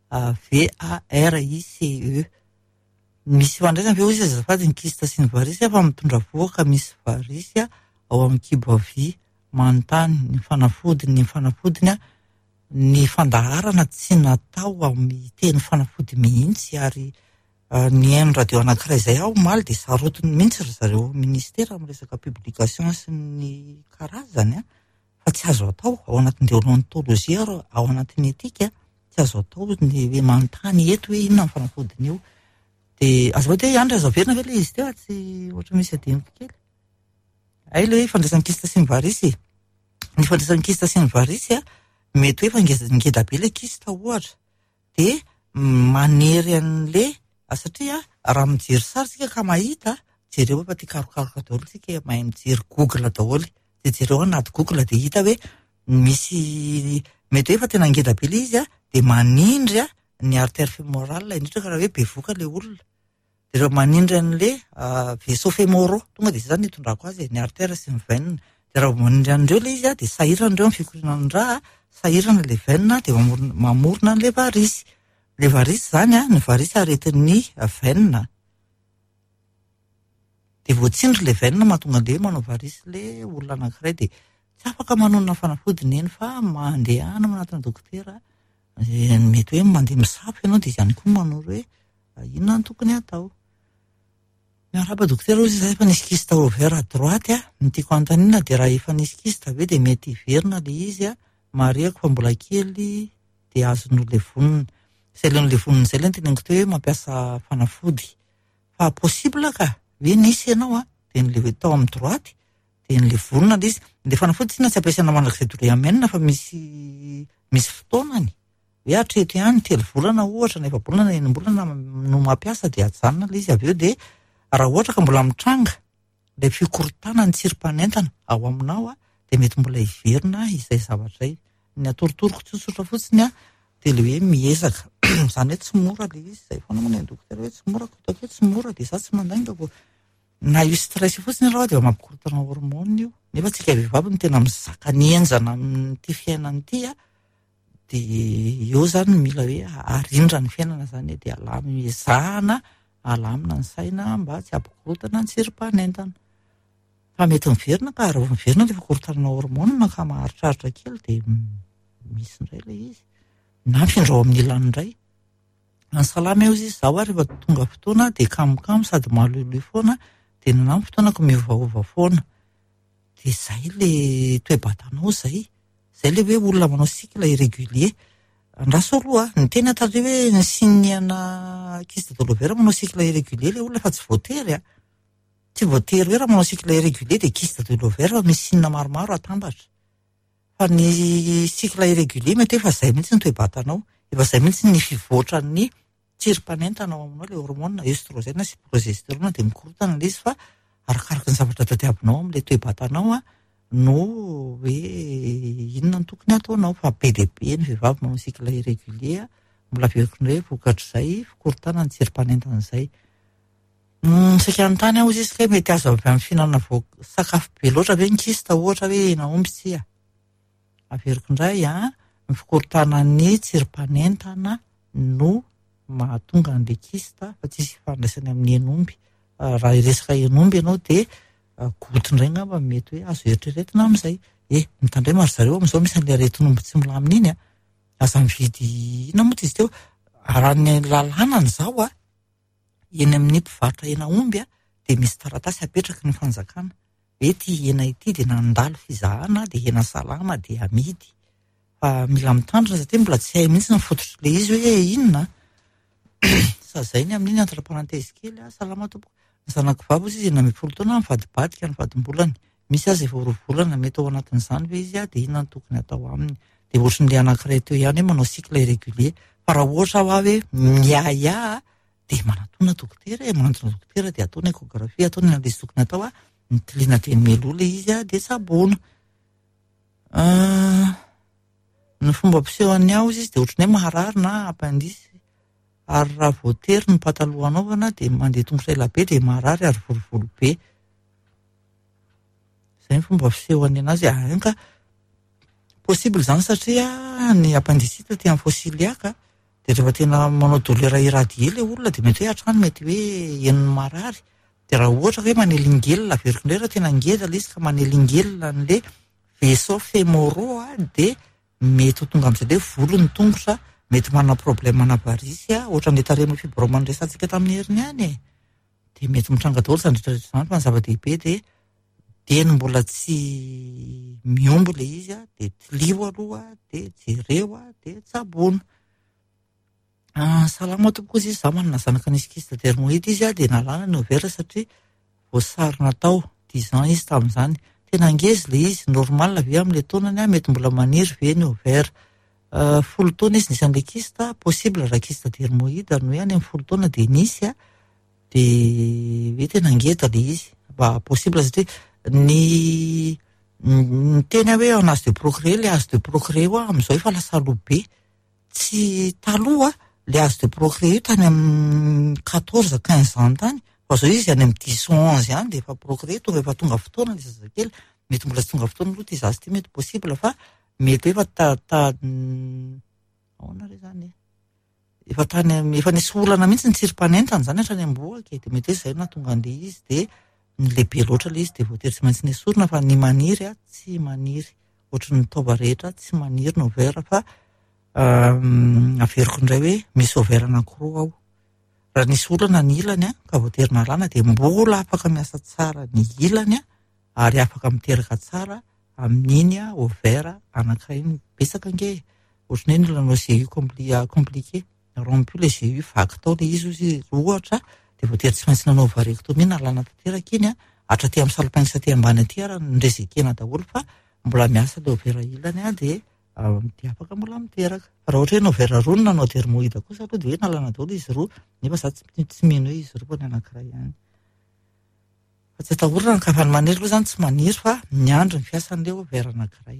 VARICE. Misy ifandraisany ve izy azafady ny kista sy ny varisy fa mitondra voaka misy varisy ao amin'ny kibo avy manontany ny fanafodiny ny fandaharana tsy natao amin'ny teny fanafody mihitsy ary ny haino radio anankiray izay ao maly dia sarotiny mihitsy ry zareo ministera amin'ny resaka publication sy ny karazany fa tsy azo atao ao anatin'ny deontolojia ao anatin'ny etika tsy azo atao ny hoe manontany eto hoe inona ny fanafodiny io dia azo hoe andry azo averina ve ilay izy teo tsy ohatra misy adiniko kely. Ay ilay fandraisan'ny kista sy ny varisy. Ny fandraisan'ny kista sy ny varisy mety hoe ngeda be ilay kista ohatra dia manery an'ilay satria raha mijery sary tsika ka mahita jereo efa tia karokaroka daholo tsika mahay mijery Google daholo dia jereo anaty Google dia hita hoe misy mety hoe efa tena ngeda be ilay izy dia manindry ny artère fémorale indrindra ka raha hoe bevoka ilay olona dia rehefa manindry an'ilay vaisseau fémoraux tonga dia izany hitondrako azy ny artère sy ny veine dia raha manindry an'ireo ilay izy dia sahiran'ireo ny fikorianan'ny raha sahirana ilay veine dia mamorona an'ilay varisy. Ilay varisy izany ny varisy aretin'ny veine dia voatsindry ilay veine mahatonga an'ilay manao varisy ilay olona anankiray dia tsy afaka manonona fanafodiny eny fa mandehana manatina dokotera mety hoe mandeha misafo ianao dia izany koa manoro hoe inona no tokony atao. Miaraba dokotera ozy izay efa nisy kista overa droite ny tiako anontaniana dia raha efa nisy kista ve dia mety hiverina ilay izy mariako fa mbola kely dia azon'olay vonina izay ilay vonina izay ilay ny teneniko teo hoe mampiasa fanafody fa possible ka hoe nisy ianao dia n'ilay tao amin'ny droite dia n'ilay vonina ilay izy ilay fanafody tsy tsy ampiasaina mandrakizay doléamène fa misy fotoanany hoe hatreto ihany 3 volana ohatra na 4 volana na 9 volana no mampiasa dia ajanona ilay izy avy eo dia raha ohatra ka mbola mitranga ilay fikorotana ny tsirom-panentana ao aminao dia mety mbola hiverina izay zavatra izay ny atorotoroko tsotsotra fotsiny dia ilay hoe miezaka izany hoe tsy mora ilay izy izay foana moa ny dokotera hoe tsy mora kotako hoe tsy mora dia za tsy mandaingako na io stress fotsiny raha dia mampikorotana hormone io nefa tsika vehivavy no tena mizaka ny enjana amin'ity fiainana ity dia eo zany mila hoe arindra ny fiainana zany dia ezahana alamina ny saina mba tsy hampikorotana ny tsirom-panentana fa mety miverina ka raha miverina ilay fikorotana hormone ka maharitraritra kely dia misy indray ilay izy na mifindra ao amin'ny ilany indray ny salama eo izy izao rehefa tonga fotoana dia kamokamo sady mahaloloha foana dia nanamo fotoanako miovaova foana dia izay ilay toe-batanao izay ilay hoe olona manao cycle irrégulier andraso aloha ny tena atary hoe ny siniana kista dolovera manao cycle irrégulier ilay olona fa tsy voatery tsy voatery hoe raha manao cycle irrégulier dia kista dolovera fa misy sinina maromaro atambatra fa ny cycle irrégulier mety efa izay mihitsy ny toe-batanao efa izay mihitsy ny fivoatran'ny tsirom-panentana ao aminao ilay hormone estrogène sy progestérone dia mikorotana ilay izy fa arakaraka ny zavatra tadiavinao amin'ilay toe-batanao no hoe inona ny tokony ataonao fa be dia be ny vehivavy manao cycle irrégulier mbola veriko indray vokatr'izay fikorotana ny tsirom-panentana izay saika anontany aho izy izy mety azo avy amin'ny fihinanana sakafo be loatra ve ny kista ohatra hoe naomby tsia averiko indray ny fikorotana ny tsirom-panentana no mahatonga an'ilay kista fa tsisy fandraisany amin'ny enomby raha resaka enomby ianao dia goto indray ngamba mety hoe azo eritreretina amin'izay mitandray maro zareo amin'izao misy an'ilay aretin'omby tsy milamina iny aza mividy ina moa izy teo raha ny lalànany izao eny amin'ny mpivarotra hena omby dia misy taratasy apetraka ny fanjakana hoe ty hena ity dia nandalo fizahana dia hena salama dia amidy fa mila mitandrina satria mbola tsy hay mihitsy ny fototry ilay izy hoe inona sa zay ny amin'iny entre parenthèse kely salama tompoko ny zanako vavy izy na 10 taona mivadibadika ny vadimbolany misy azy efa 2 volana mety ao anatin'izany ve izy dia inona ny tokony atao aminy dia ohatran'ilay anankiray teo ihany hoe manao cycle irrégulier fa raha ohatra hoe miaya dia manatona dokotera dia ataony échographie ataony analyse tokony atao ny tiliana dia ny melola izy dia tsaboana. Ny fomba ampisehoan'ny aozy izy dia ohatrany hoe maharary na apandisy, ary raha voatery ny pataloha anaovana dia mandeha tongotra elabe dia maharary ary volovolo be. Izay ny fomba fisehoany anazy. Ka possible zany satria ny apandisy hita ty amin'ny fosiliaka dia rehefa tena manao dolera irady ilay olona dia mety hoe hatrany mety hoe eniny marary. Dia raha ohatra hoe manelingelina averiko indray raha tena ngeda izy ka manelingelina n'ilay vaisseau fémoraux dia mety ho tonga amin'izay hoe volony tongotra, mety manana problème na varisy ohatran'ilay tarehin'ny fibromana resantsika tamin'ny heriny ihany dia mety mitranga daholo zany rehetrarehetra zany fa ny zava-dehibe dia mbola tsy miombo ilay izy dia tilio aloha dia jereo dia tsaboana. Salama tompoko izy za manana zanaka nisy kyste dermoïde izy dia nalana ny overa satria voasarona tao 10 ans izy tamin'izany. Tena ngeza ilay izy, normal ve amin'ilay taonany mety mbola maniry ve ny overa. 10 taona izy nisy an'ilay kyste, possible raha kyste dermoïde ary hoe any amin'ny 10 taona dia nisy dia hoe tena ngeda ilay izy. Possible satria ny tena hoe en âge de progrès, le âge de progrès amin'izao efa lasa aloha be. Tsy taloha le âge de progrès io tany amin'ny 14-15 ans tany, fa zao izy any amin'ny 10-11 ihany dia efa progrès, efa tonga fotoana ilay zazakely. Mety mbola tsy tonga fotoana aloha ty zazy ty, mety possible fa mety hoe ahoana re zany efa nisy olana mihitsy ny tsirim-panentana zany hatrany amboaka dia mety hoe izay nahatonga an'ilay izy dia ny lehibe loatra ilay izy dia voatery tsy maintsy nesorina fa ny maniry tsy maniry, ohatry ny taova rehetra tsy maniry ny overa fa averiko indray hoe misy overa anankiroa ao. Raha nisy olana ny ilany ka voatery nalana dia mbola afaka miasa tsara ny ilany ary afaka miteraka tsara amin'iny overa anankiray betsaka ange. Ohatrany hoe ny ilana GU compliqué, rompu le GU vaky tao ilay izy ohatra dia voatery tsy maintsy nanao varectomie nalana tanteraka iny hatraty amin'ny salopin saty ambany aty ary nirezekena daholo fa mbola miasa ilay overa ilany dia afaka mbola miteraka. Fa raha ohatra hoe overa roa nanao dermoïde kosa aloha dia hoe nalana daholo izy roa, nefa za tsy mino hoe izy roa ny anankiray ihany. Fa tsy atahorana ny kafany maniry aloha zany tsy maniry fa miandry ny fiasan'ilay overa anankiray.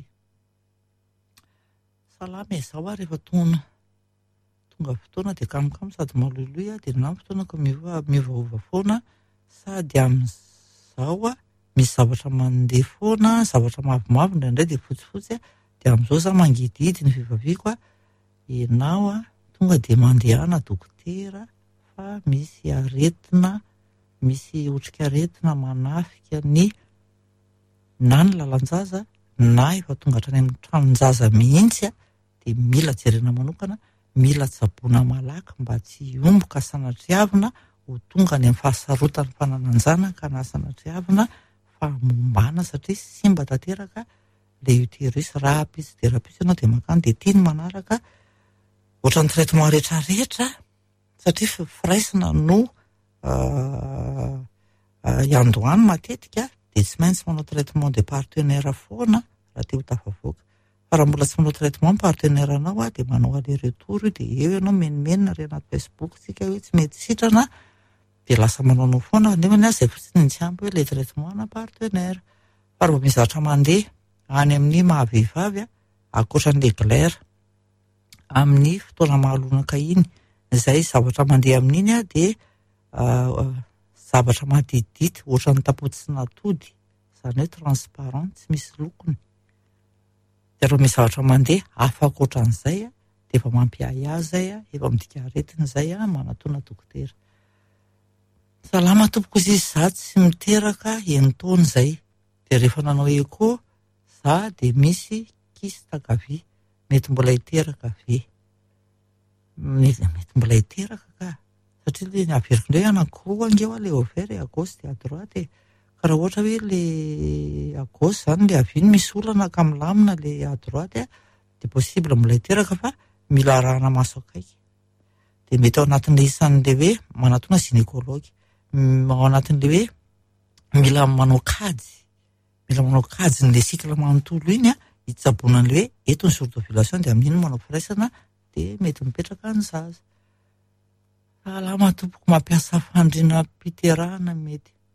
Salama izao rehefa tonga fotoana dia kamokamo sady maloloy dia na fotoana ka miovaova foana sady amin'izao misy zavatra mandeha foana, zavatra mavomavo indraindray dia fotsifotsy dia amin'izao za mangidihidy ny fivaviako ianao tonga dia mandehana dokotera fa misy aretina, misy otrikaretina manafika na ny lalan-jaza na efa tonga hatrany amin'ny tranon-jaza mihitsy dia mila jerena manokana, mila tsaboana malaky mba tsy omboka sanatria ho tonga any amin'ny fahasarotany fanananjanaka na sanatria famombana satria simba tanteraka ilay uterus. Rahapisy dia rahapisy ianao dia makany dia tiany manaraka ohatran'ny traitement rehetrarehetra satria firaisina no iandohany matetika dia tsy maintsy manao traitement de partenaire foana raha te ho tafavoaka. Fa raha mbola tsy manao traitement partenaire anao dia manao aller retour dia eo ianao menimenina re anaty Facebook tsika hoe tsy mety sitrana dia lasa manao foana nefa izay fotsiny tsy ampy hoe ilay traitement na partenaire. Fa raha misy zavatra mandeha any amin'ny mahavehivavy ankoatran'ilay glaire amin'ny fotoana mahalonaka iny, izay zavatra mandeha amin'iny dia zavatra madidity ohatran'ny tapody sy natody, izany hoe transparent tsy misy lokony. Dia raha misy zavatra mandeha afaka ohatran'izay dia efa mampiahy azy efa midika aretina izay manatona dokotera. Salama tompoko izy za tsy miteraka enitaona izay dia rehefa nanao echo za dia misy kyste kavy, mety mbola hiteraka ve? Mety mbola hiteraka ka satria ilay averiko indray anankiroa angeo ilay overa à gauche dia à droite ka raha ohatra hoe ilay à gauche zany ilay aviny misy olana ka milamina ilay à droite dia possible mbola hiteraka fa mila arahana maso akaiky. Dia mety ao anatin'ilay isan'ilay hoe manatona gynécologue, ao anatin'ilay hoe mila manao kajy n'ilay sikla manontolo iny hitsaboanan'ilay hoe eto ny jour d'ovulation dia amin'iny manao firaisana dia mety mipetraka ny zaza. Salama tompoko mampiasa fandriana mpiterahana mety.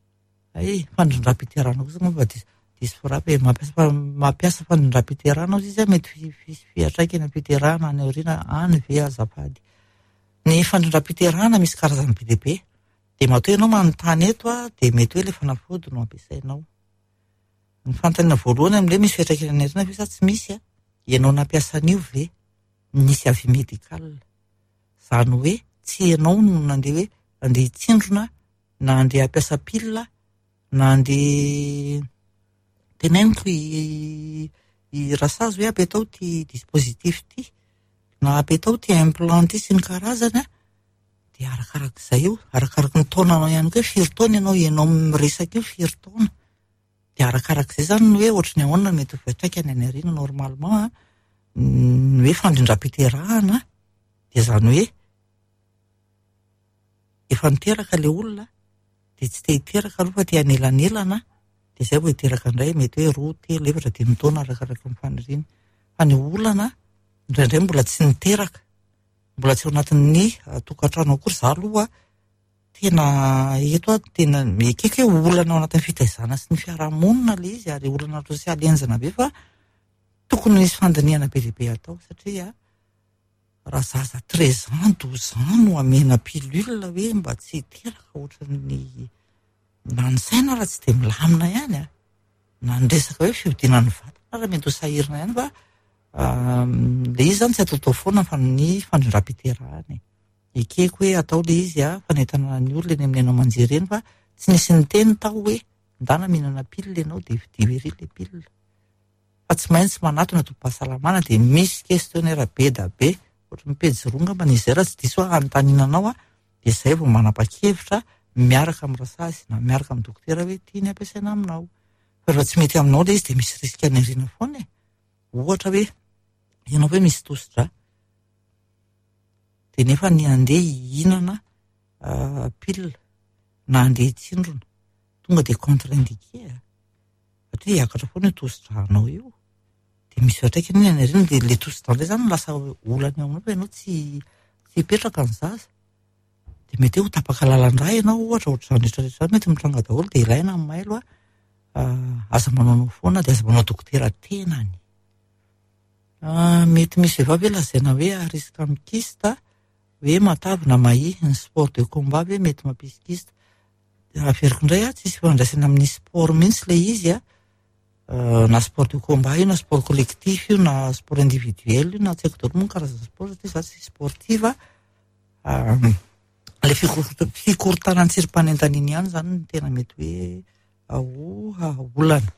Fandrindram-piterana kosa ngamba diso forapy mampiasa fandrindram-piterana izy mety fiatraikany am-piterana any aoriana any ve azafady. Ny fandrindram-piterana misy karazany be dia be. Dia matoa ianao manontany eto dia mety hoe ilay fanafody no ampiasainao. Ny fanontaniana voalohany amin'ilay misy fiatraikany any aoriana ve sa tsy misy ianao nampiasa an'io ve nisy avy medikal. Izany hoe tsy ianao no nandeha hoe andeha hitsindrona na andeha hampiasa pilina na andeha tenainiko i rasazy hoe apetao ty dispositif ty na apetao ty implant sy ny karazany dia arakarak'izay io, arakaraky ny taonanao ihany koa firy taona ianao miresaka io firy taona. Dia arakarak'izay zany ny hoe ohatrany ahoana mety ho fiatraikany any aoriana normalement ny hoe fandrindram-piterahana dia zany hoe efa niteraka ilay olona dia tsy te hiteraka aloha fa te hanelanelana dia izay vao hiteraka indray mety hoe 2, 3, 4, 5 taona arakaraky ny faniriany. Fa ny olana indraindray mbola tsy niteraka, mbola tsy ao anatin'ny tokantrano akory za aloha tena eto tena ekeka hoe olana ao anatin'ny fitaizana sy ny fiarahamonina ilay izy ary olana sosialy enjana be fa tokony misy fandiniana be dia be atao satria raha zaza 13 ans 12 ans no amena pilule hoe mba tsy hiteraka ohatran'ny na ny saina raha tsy dia milamina ihany na ny resaka hoe fiodinan'ny vatana raha mety ho sahirana ihany fa ilay izy zany tsy ataotao foana fa ny fandrindram-piterahana ekeko hoe atao ilay izy fanentana ny olona eny amin'ny anao manjery eny fa tsy nisy ny teny tao hoe ndana mihinana pilule ianao dia vidio ery ilay pilule fa tsy maintsy manatona tom-pahasalamana dia misy questionnaire be da be ohatran'ny pejy-ronga mba nizay raha tsy diso anontaniananao dia izay vao manapa-kevitra miaraka amin'ny rasazy na miaraka amin'ny dokotera hoe tia ny ampiasaina aminao. Fa raha tsy mety aminao ilay izy dia misy risika any aoriana foana ohatra hoe ianao hoe misy tositra dia nefa ny andeha hihinana pilule na andeha hitsindrona tonga dia contre-indiqué satria hiakatra foana io tositranao io dia misy fiatraikany any aoriana dia ilay tositra indray zany lasa olana eo aminao fa ianao tsy hipetraka ny zaza dia mety ho tapaka lalan-drà ianao ohatra ohatr'izany rehetrarehetra mety mitranga daholo dia ilaina amin'ny mailo aza manaonao foana dia aza manao dokotera tenany. Mety misy vehivavy hoe lazaina hoe risque amin'ny kyste hoe matavy na mahi ny sport de combat hoe mety mampisy kyste. Averiko indray tsisy fandraisana amin'ny sport mihitsy ilay izy na sport de combat io na sport collectif io na sport individuel io na tsy haiko daholo moa karazana sport satria za tsy sportiva ilay fikorotana ny tsirim-panentaniny ihany zany no tena mety hoe olana.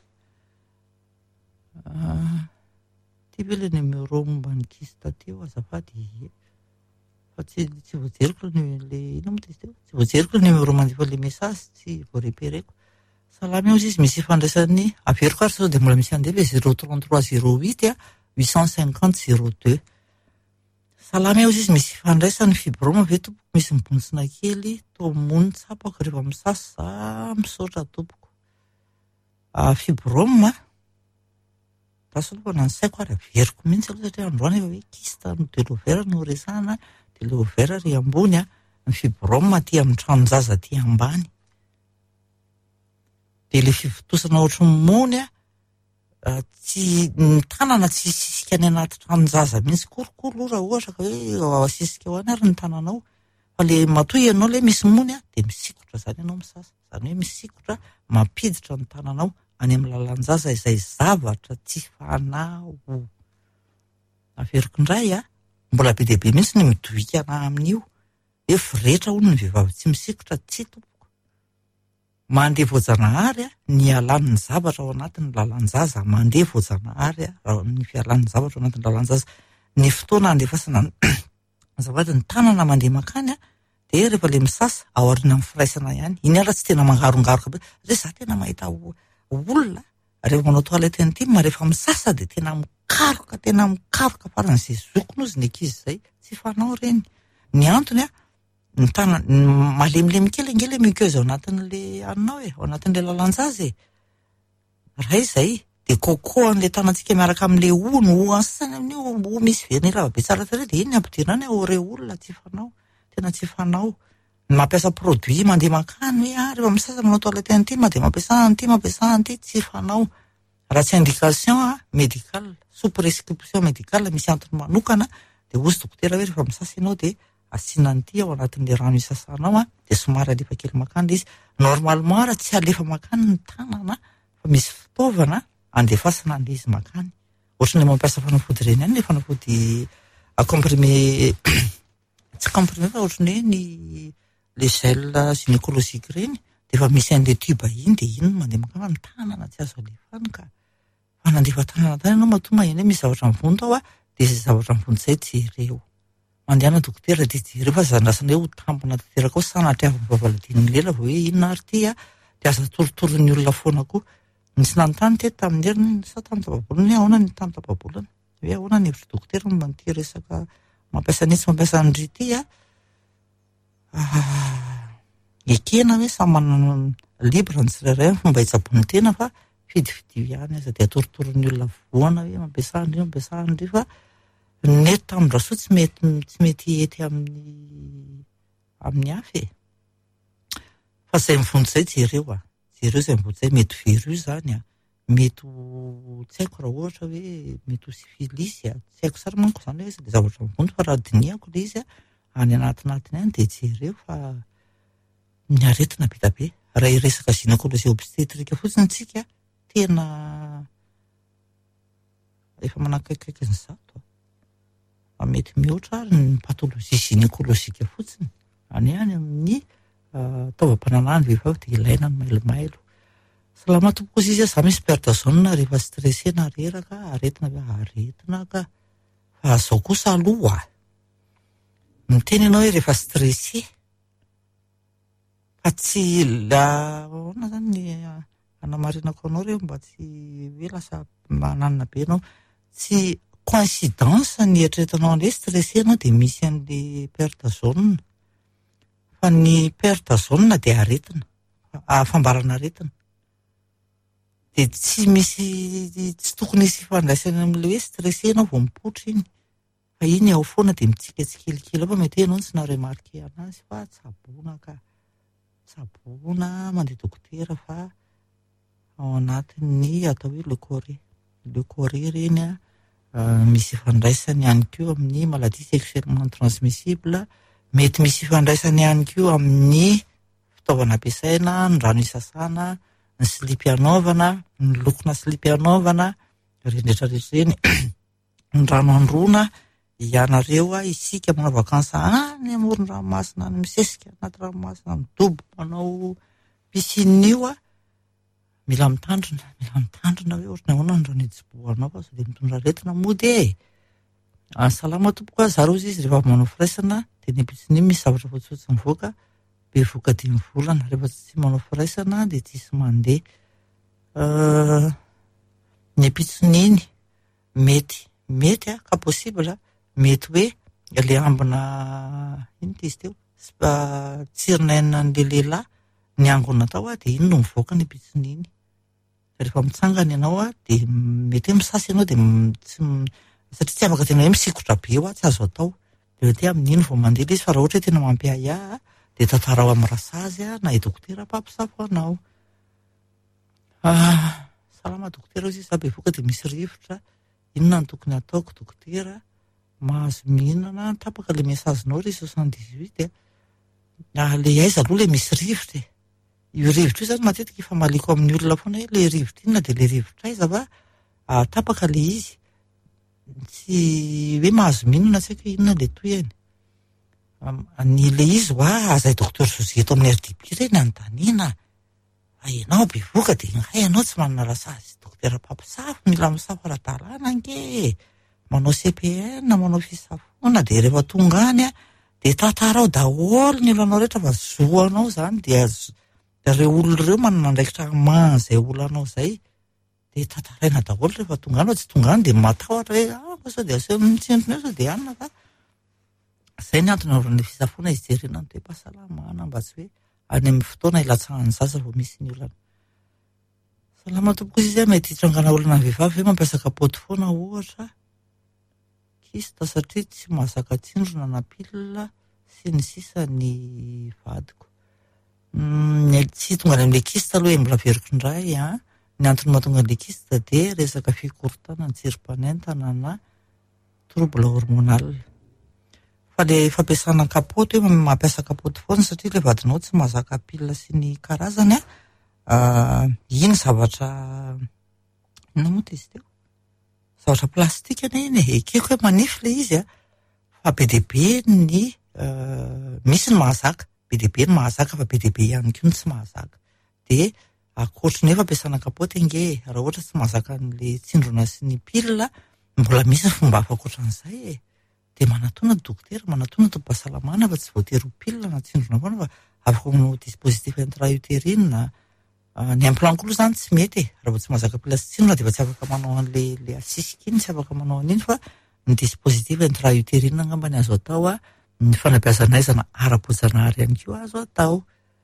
Ty ve le numéro momba ny kyste teo azafady fa tsy voajeriko tsy voajeriko le numéro mandefa le message tsy voarepereko. Salama eo izy misy ifandraisany averiko ary sao dia mbola misy andeha 033 08 850 02. Salama eo izy misy ifandraisany fibrome ve tompoko misy mibontsina kely tomony tsapako rehefa misasa misaotra tompoko. Fibrome tasy aloha na ny saiko ary averiko mihitsy aloha satria androany efa hoe kyste no de l'ovaire no resahana dia le ovaire ry ambony ny fibrome aty amin'ny tranonjaza aty ambany. Dia ilay fivotosana ohatry ny mony tsy ny tanana tsy sisika any anaty tranonjaza mihitsy korokoro raha ohatra ka hoe asisika ao any ary ny tananao fa le matoa ianao le misy mony dia misikotra zany ianao misasa zany hoe misikotra mampiditra ny tananao any amin'ny lalan-jaza izay zavatra tsy fanao. Averiko indray mbola be dia be mihitsy ny midovikana amin'io hoe viretra hono ny vehivavy tsy misikotra tsy tompoko. Mandeha voajanahary ny alan'ny zavatra ao anatin'ny lalan-jaza mandeha voajanahary ny fialan'ny zavatra ao anatin'ny lalan-jaza ny fotoana andefasana zavatra ny tanana mandeha makany dia rehefa le misasa ao aoriana amin'ny firaisana ihany iny ara tsy tena mangarongaroka be satria za tena mahita olona rehefa manao toilette intime rehefa misasa dia tena mikaroka faran'izay zokony ozy ny ankizy izay tsy fanao reny. Ny antony ny tanana malemilemy kely angely muqueuse ao anatin'le anao ao anatin'le lalan-jaza raha izay dia kokoan'le tanantsika miaraka amin'le no ansasany amin'io misy veriny lava be tsara tsara dia iny ampidirana ao ireo olona tsy fanao tena tsy fanao mampiasa produit mandeha makany hoe rehefa misasa manao toilette an'ity mandeha mampiasa an'ity tsy fanao raha tsy indication médical sous prescription médicale misy antony manokana de ozy dokotera hoe rehefa misasa ianao de asiana an'ity ao anatin'le rano isasanao de somary alefa kely makany izy normalement raha tsy alefa makany ny tanana fa misy fitaovana andefasana an'le izy makany ohatran'le mampiasa fanafody reny ihany le fanafody comprimé tsy comprimé fa ohatran'ny hoe ny le gel gynécologique reny de efa misy an'le tuba iny de iny mandeha makany ny tanana tsy azo alefany ka fa nandefa tanana tany ianao mahatonga eny hoe misy zavatra mivony tao de izay zavatra mivony zay jereo mandehana dokotera de jereo fa zandrasana hoe ho tambona tanteraka ao sanatry avy mivavaladiny lela vao hoe inona ary ty de aza torotoro ny olona foana koa nisy nanontany teto tamin'ny heriny sa tamin'ny tapabolony ahoana ny tamin'ny tapabolony hoe ahoana ny hevitry dokotera momba n'ity resaka mampiasa nitsy mampiasa andry ity ekena hoe samy manana libre ny tsirairay ny fomba hitsaboany tena fa fidifidio ihany aza de atoritoron'ny olona voana hoe mampiasa andry fa neto tamin'ny rasoa tsy mety ety amin'ny afy fa zay mivony zay jereo zay mivony zay mety virus zany mety tsy haiko raha ohatra hoe mety ho syphilis tsy haiko sara manko zany hoe le zavatra mivony fa raha diniako le izy any anatinatiny any de jereo fa ny aretina be be raha iresaka gynécologie obstétrique fotsiny tsika tena efa manakaikaiky ny zato mety mihoatra ary ny pathologie gynécologique fotsiny any amin'ny taovam-pananany vehivavy de ilaina ny mailomailo salama tompoko kosa izy za misy perte zone rehefa stressé na reraka aretina ka fa zao kosa aloha miteny ianao hoe rehefa stressé fa tsy ona zany ny anamarinako anao reo mba tsy hoe lasa mananina be anao tsy coïncidence ny eritreretanao an'le stressé anao de misy an'le perte zone fa ny perte zone de aretina fambarana aretina de tsy tokony hisy fandraisana amin'le hoe stressé anao vao mipoitra iny fa iny ao foana de mitsikelikely fa mety ianao tsy naremarke anazy fa tsaboana mandeha dokotera fa ao anatin'ny atao hoe leucorrhée reny misy ifandraisany ihany koa amin'ny maladie sexuellement transmissible mety misy ifandraisany ihany koa amin'ny fitaovana ampiasaina ny rano isasana ny slipy anaovana ny lokona slipy anaovana rehetrarehetra reny ny rano androna ianareo isika manao vakansa any amoron-ranomasina ny misesika anaty ranomasina midobo manao piscine io mila mitandrina hoe ohatrany ahoana ny rano ijiboanao fa sao de mitondra aretina mody salama tompoko zarozy izy rehefa manao firaisana de ny piscine misy zavatra fotsifotsy mivoaka be voka 5 volana rehefa tsy manao firaisana de tsisy mandeha ny piscine mety ka possible mety hoe le ambina iny izy teo tsirina enan'le lehilahy ny angona tao de iny no mivoaka ny piscine iny rehefa mitsangana ianao de mety hoe misasa ianao de satria tsy afaka tena hoe misikotra be eo tsy azo atao de mety amin'iny vao mandeha izy fa raha ohatra hoe tena mampiaya de tantarao amin'ny rasazy na dokotera mpampisafo anao salama dokotera izy za bevoaka de misy rivotra inona ny tokony ataoko dokotera mahazo mihinana tapaka le mesazinao ry 78 le aiza aloha le misy rivotra io rivotra io zany matetika efa maliko amin'ny olona foana hoe le rivotra inona de le rivotra aiza fa tapaka le izy tsy hoe mahazo mihinana tsy haiko inona le toyany ny le izy azay dokotera Zozy eto amin'ny RDP reny antanina ianao bevoaka de ngay ianao tsy manana rasazy dokotera mpampisafo mila misafo ara-dalàna ange manao CPN manao fisafona de rehefa tonga any de tantarao daholo ny olanao rehetra fa zoanao zany de reo olona reo manana andraikitra manzay olanao zay de tantaraina daholo rehefa tonga any tsy tonga any de matahotra hoe sao de aseo mitsindrona sao de anina fa zay ny antony anaovan'ny fisafona ijerena ny toe-pahasalamana mba tsy hoe any amin'ny fotoana ilatsahan'ny sasa vao misy ny olana salama tompoko izy mety hitrangana olana vehivavy hoe mampiasa kapoty foana ohatra kista satria tsy mahazaka tsindrona na pilina sy ny sisa ny vadiko. Tsy tonga any amin'ilay kista aloha mbola veriko indray ny antony mahatonga an'ilay kista dia resaka fikorotana ny tsirom-panentana na trouble hormonal. Fa le fampiasana kapoty hoe mampiasa kapoty foana satria ilay vadinao tsy mahazaka pile sy ny karazany iny zavatra inona moa izy teo? Zavatra plastika iny ekeko hoe manify ilay izy fa be dia be ny misy ny mahazaka, be dia be ny mahazaka fa be dia be ihany koa ny tsy mahazaka. Dia akoatra ny fampiasana kapoty inge raha ohatra tsy mahazaka an'ilay tsindrona sy ny pile mbola misy fomba hafa akoatran'izay dia manatona dokotera, manatona tom-pahasalamana fa tsy voatery pile na tsindrona foana fa afaka manao dispositif intra-utérine. Ny implant-ko aloha izany tsy mety raha vao tsy mahazaka pile sy tsindrona dia tsy afaka manao an'ilay asisika iny, tsy afaka manao an'iny fa ny dispositif intra-utérine angamba ny azo atao ny fanabeazana ara-boajanahary ihany koa azo atao.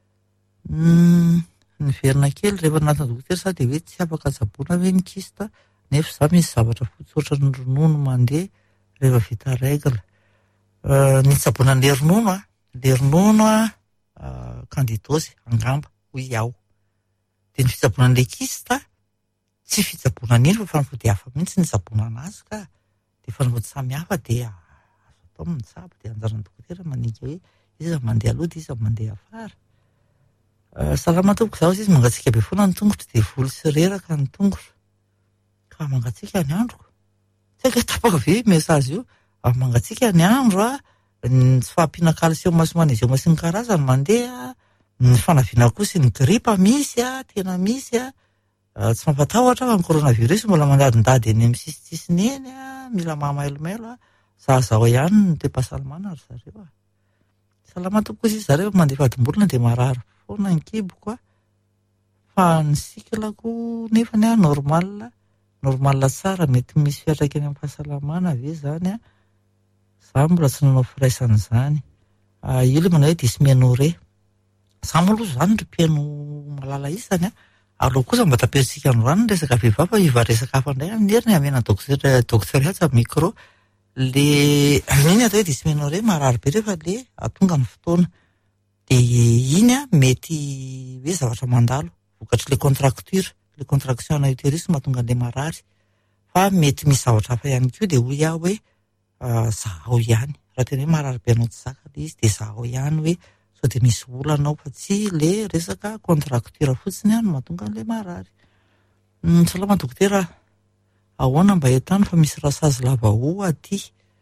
Ny verina kely rehefa natona dokotera sa dia hoe tsy afaka tsaboana hoe ny kista nefa za misy zavatra fotsy ohatran'ny ronono mandeha rehefa vita règle. Ny tsaboana an'ilay ronono ilay ronono candidose angamba hoy iaho. Dia ny fitsaboana an'ilay kista tsy fitsaboana an'iny fa fanafody hafa mihitsy ny tsaboana anazy ka dia fanafody samy hafa dia azo atao mitsabo dia anjaran'ny dokotera maninga hoe iza mandeha aloha dia iza mandeha afara. Salama tompoko zaho izy mangatsiaka be foana ny tongotra dia voly sy reraka ny tongotra ka mangatsiaka ny androko. Tsy haiko tapaka ve mesazy io mangatsiaka ny andro ny tsy fahampiana calcium sy magnesium sy ny karazany mandeha, ny fanaviana koa sy ny gripa misy tena misy tsy mampatahotra fa ny coronavirus mbola mandadindady eny amin'ny sisitsisiny eny mila mahamailomailo zaho ihany ny toe-pahasalamana ry zareo salama tokoa izy zareo mandeha vadimbolona dia marary foana ny kiboko fa ny siklako nefa normal tsara mety misy fiatraikany amin'ny fahasalamana ve zany za mbola tsy nanao firaisan'izany. Io le manao hoe dysménorrhée za moa aloha zany ry-piaino malala isany aloha kosa mba tapersika ny rano resaka vehivavy fa iva resaka hafa indray amin'ny heriny amena dokotera hatsa micro le iny atao hoe dysménorrhée marary be rehefa le atonga ny fotoana dia iny mety hoe zavatra mandalo vokatry le contracture le contraction ana utérus mahatonga an'ilay marary fa mety misy zavatra hafa ihany koa dia hoy aho hoe zaho ihany raha tena hoe marary be anao tsy zaka le izy dia zaho ihany hoe sao dia misy olanao fa tsy le resaka contracture fotsiny no mahatonga an'ilay marary. Salama dokotera, ahoana mba entany fa misy rasazy lava hoho aty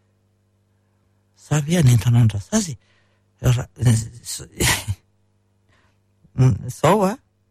za ve anentana ny rasazy zao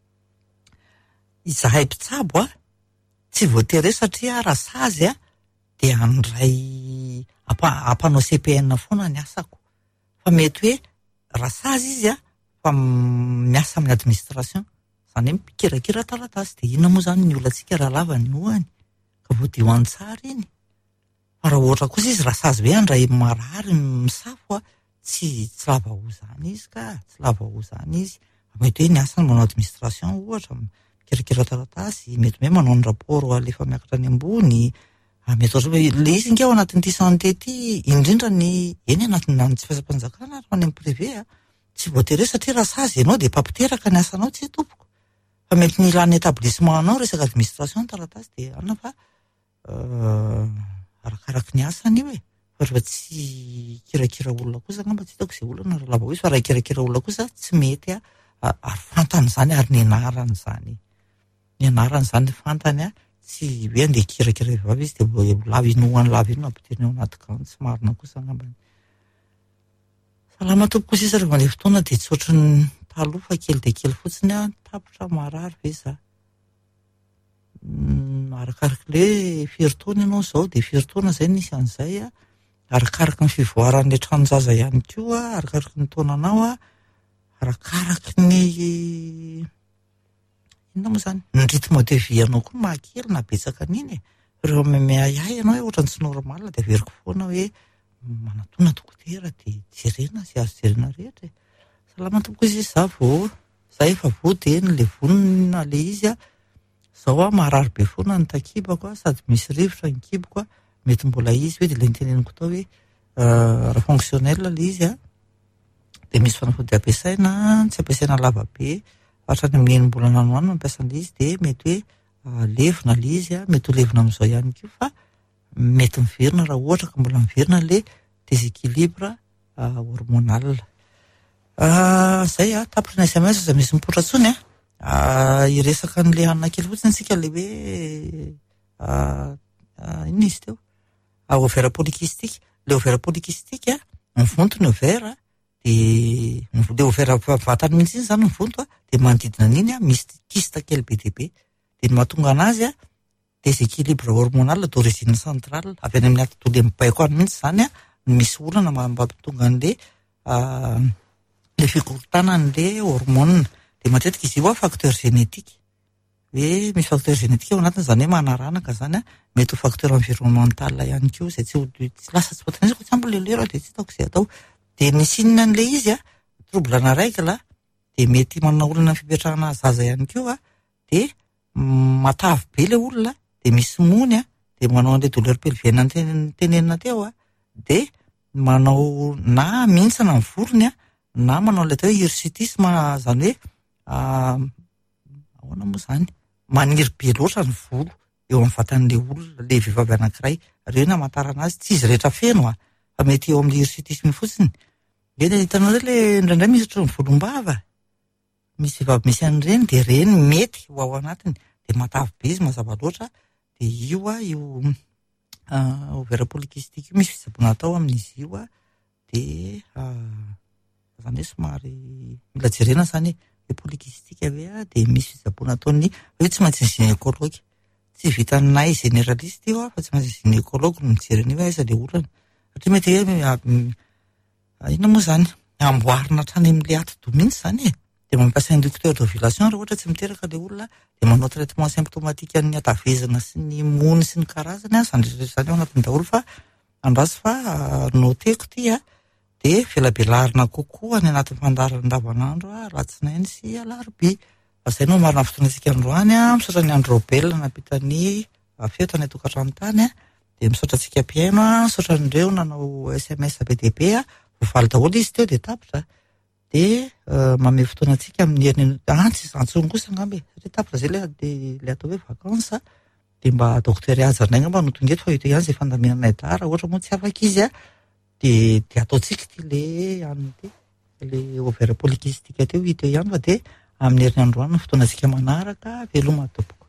izahay mpitsabo tsy voatery satria rasazy dia andray ampanao CPN foana ny asako fa mety hoe rasazy izy fa miasa amin'ny administration izany hoe mikirakira taratasy dia inona moa zany ny olantsika raha lava ny hohany ka voadio an-tsara iny fa raha ohatra kosa izy rasazy hoe andray marary misafo tsy lava ho zany izy ka tsy lava ho zany izy mety hoe ny asany manao administration ohatra mikirakira taratasy mety hoe manao ny rapport alefa miakatra any ambony mety ohatra hoe le izy inga ao anatin'ity santé ity indrindra ny eny anatin'ny tsy fiasam-panjakana ary any amin'ny privé tsy voatery satria rasazy ianao dia pampiteraka ny asanao tsy tompoko fa mety ny ilan'ny établissement anao resaka administration taratasy dia anona fa arakaraky ny asany io fa rehefa tsy kirakira olona kosa ngamba tsy hitako izay olana raha lava ho izy fa raha kirakira olona kosa tsy mety ary fantany zany ary ny anarany zany fantany tsy hoe andeha kirakira vehivavy izy dia lava inohany lava ino ampiterina ao anaty gano tsy marina kosa ngamba. Salama tompoko kosa izy rehefa mandeha fotoana dia tsy ohatran'ny taloha fa kely dia kely fotsiny tapotra marary ve za arakaraky le firy-taona ianao zao dia firy-taona zay nisy an'izay arakaraky ny fivoaran'ilay tranonjaza ihany koa arakaraky ny taonanao arakaraky ny inona moa zany ny rythme de vie anao koa mahakely na betsaka an'iny rehefa miahiahy ianao ohatran'ny tsy normal dia averiko foana hoe manatona dokotera dia jerena sy azo jerena rehetra salama tompoko izy za efa vody le vonona le izy zao marary be foana ny takibako sady misy rivotra ny kiboko mety mbola izy hoe dia ilay niteneniko tao hoe raha fonctionnel le izy Dia misy fanafody ampiasaina, tsy ampiasaina lavabe, hatrany amin'ny enim-bolana no mampiasa an'izy, dia mety hoe levona ilay izy, mety ho levona amin'izao ihany koa fa mety miverina raha ohatra ka mbola miverina ilay déséquilibre hormonal. Zay tapitra ny SMS za misy mipotra tsony iresaka an'ilay hanina kely fotsiny isika ilay hoe inona izy teo ovaire polycystique. Ilay ovaire polycystique mivonto ny ovaire dia ilay ovaire vatany mihitsy iny zany mivonto dia manodidina an'iny misy kyste kely be dia be, dia ny mahatonga anazy déséquilibre hormonal d'origine centrale, avy any amin'ny atitoly mibaiko any mihitsy zany misy olana mampitonga an'ilay le fikorontanana an'ilay hormone. Dia matetika izy io facteur génétique, hoe misy facteur génétique ao anatiny, zany hoe manaranaka zany mety ho facteur environnemental ihany koa izay tsy lasa tsy voatanisa tsy ampy lelero dia tsy hitako izay atao. Dia ny sinina an'ilay izy trouble ana règle dia mety manana olana fipetrahana zaza ihany koa dia matavy be ilay olona, dia misy mony dia manao an'ilay douleur pelvienne tenenina teo dia manao na mintsana ny volony na manao ilay teo hirsutisme, zany hoe ahoana moa zany, maniry be loatra ny volo eo amin'ny vatan'ilay olona, ilay vehivavy anankiray. Ireo hamantarana azy, tsy izy rehetra feno fa mety eo amin'ny hirsutisme fotsiny. Dia hitanao ilay indraindray misy ohatran'ny volom-bava, misy vehivavy misy an'ireny dia ireny mety ho ao anatiny, dia matavy be izy mazava loatra. Dia io ovaire polycystique misy fitsaboana atao amin'izy io dia zany hoe somary mila jerena zany hoe polycystique hoe dia misy fitsaboana ataony hoe tsy maintsy gynécologue, tsy vitanay généraliste io fa tsy maintsy gynécologue no mijerena io aiza ilay olana, satria mety hoe inona moa zany amboarina hatrany amin'ilay atidoha mihitsy zany dia mampiasa inducteur d'ovulation raha ohatra tsy miteraka ilay olona, dia manao traitement symptomatique ny hatavezana sy ny mony sy ny karazany zany rehetra ao anatiny daholo. Fa andraso fa noteko ty dia velabelarina kokoa any anatin'ny fandaharana andavanandro alatsinainy sy alarobia. Izay no marina fotoana antsika androany misaotra ny Andro Bell nampita ny feo tany atokantrano tany dia misaotra antsika mpiaino misaotra an'ireo nanao SMS be dia be voavaly daholo izy teo dia tapitra dia mame fotoana antsika amin'ny herin'ny tsy antsongosa angambe satria tapitra zay le atao hoe vakansa dia mba docteur Azanay ngamba no tonga eto fa ito ihany izay fandaminana dara ohatra moa tsy afaka izy dia ataontsika ty le ovaire polycystique teo hita ihany fa dia amin'ny herin'ny androany fotoana antsika manaraka veloma tompoko.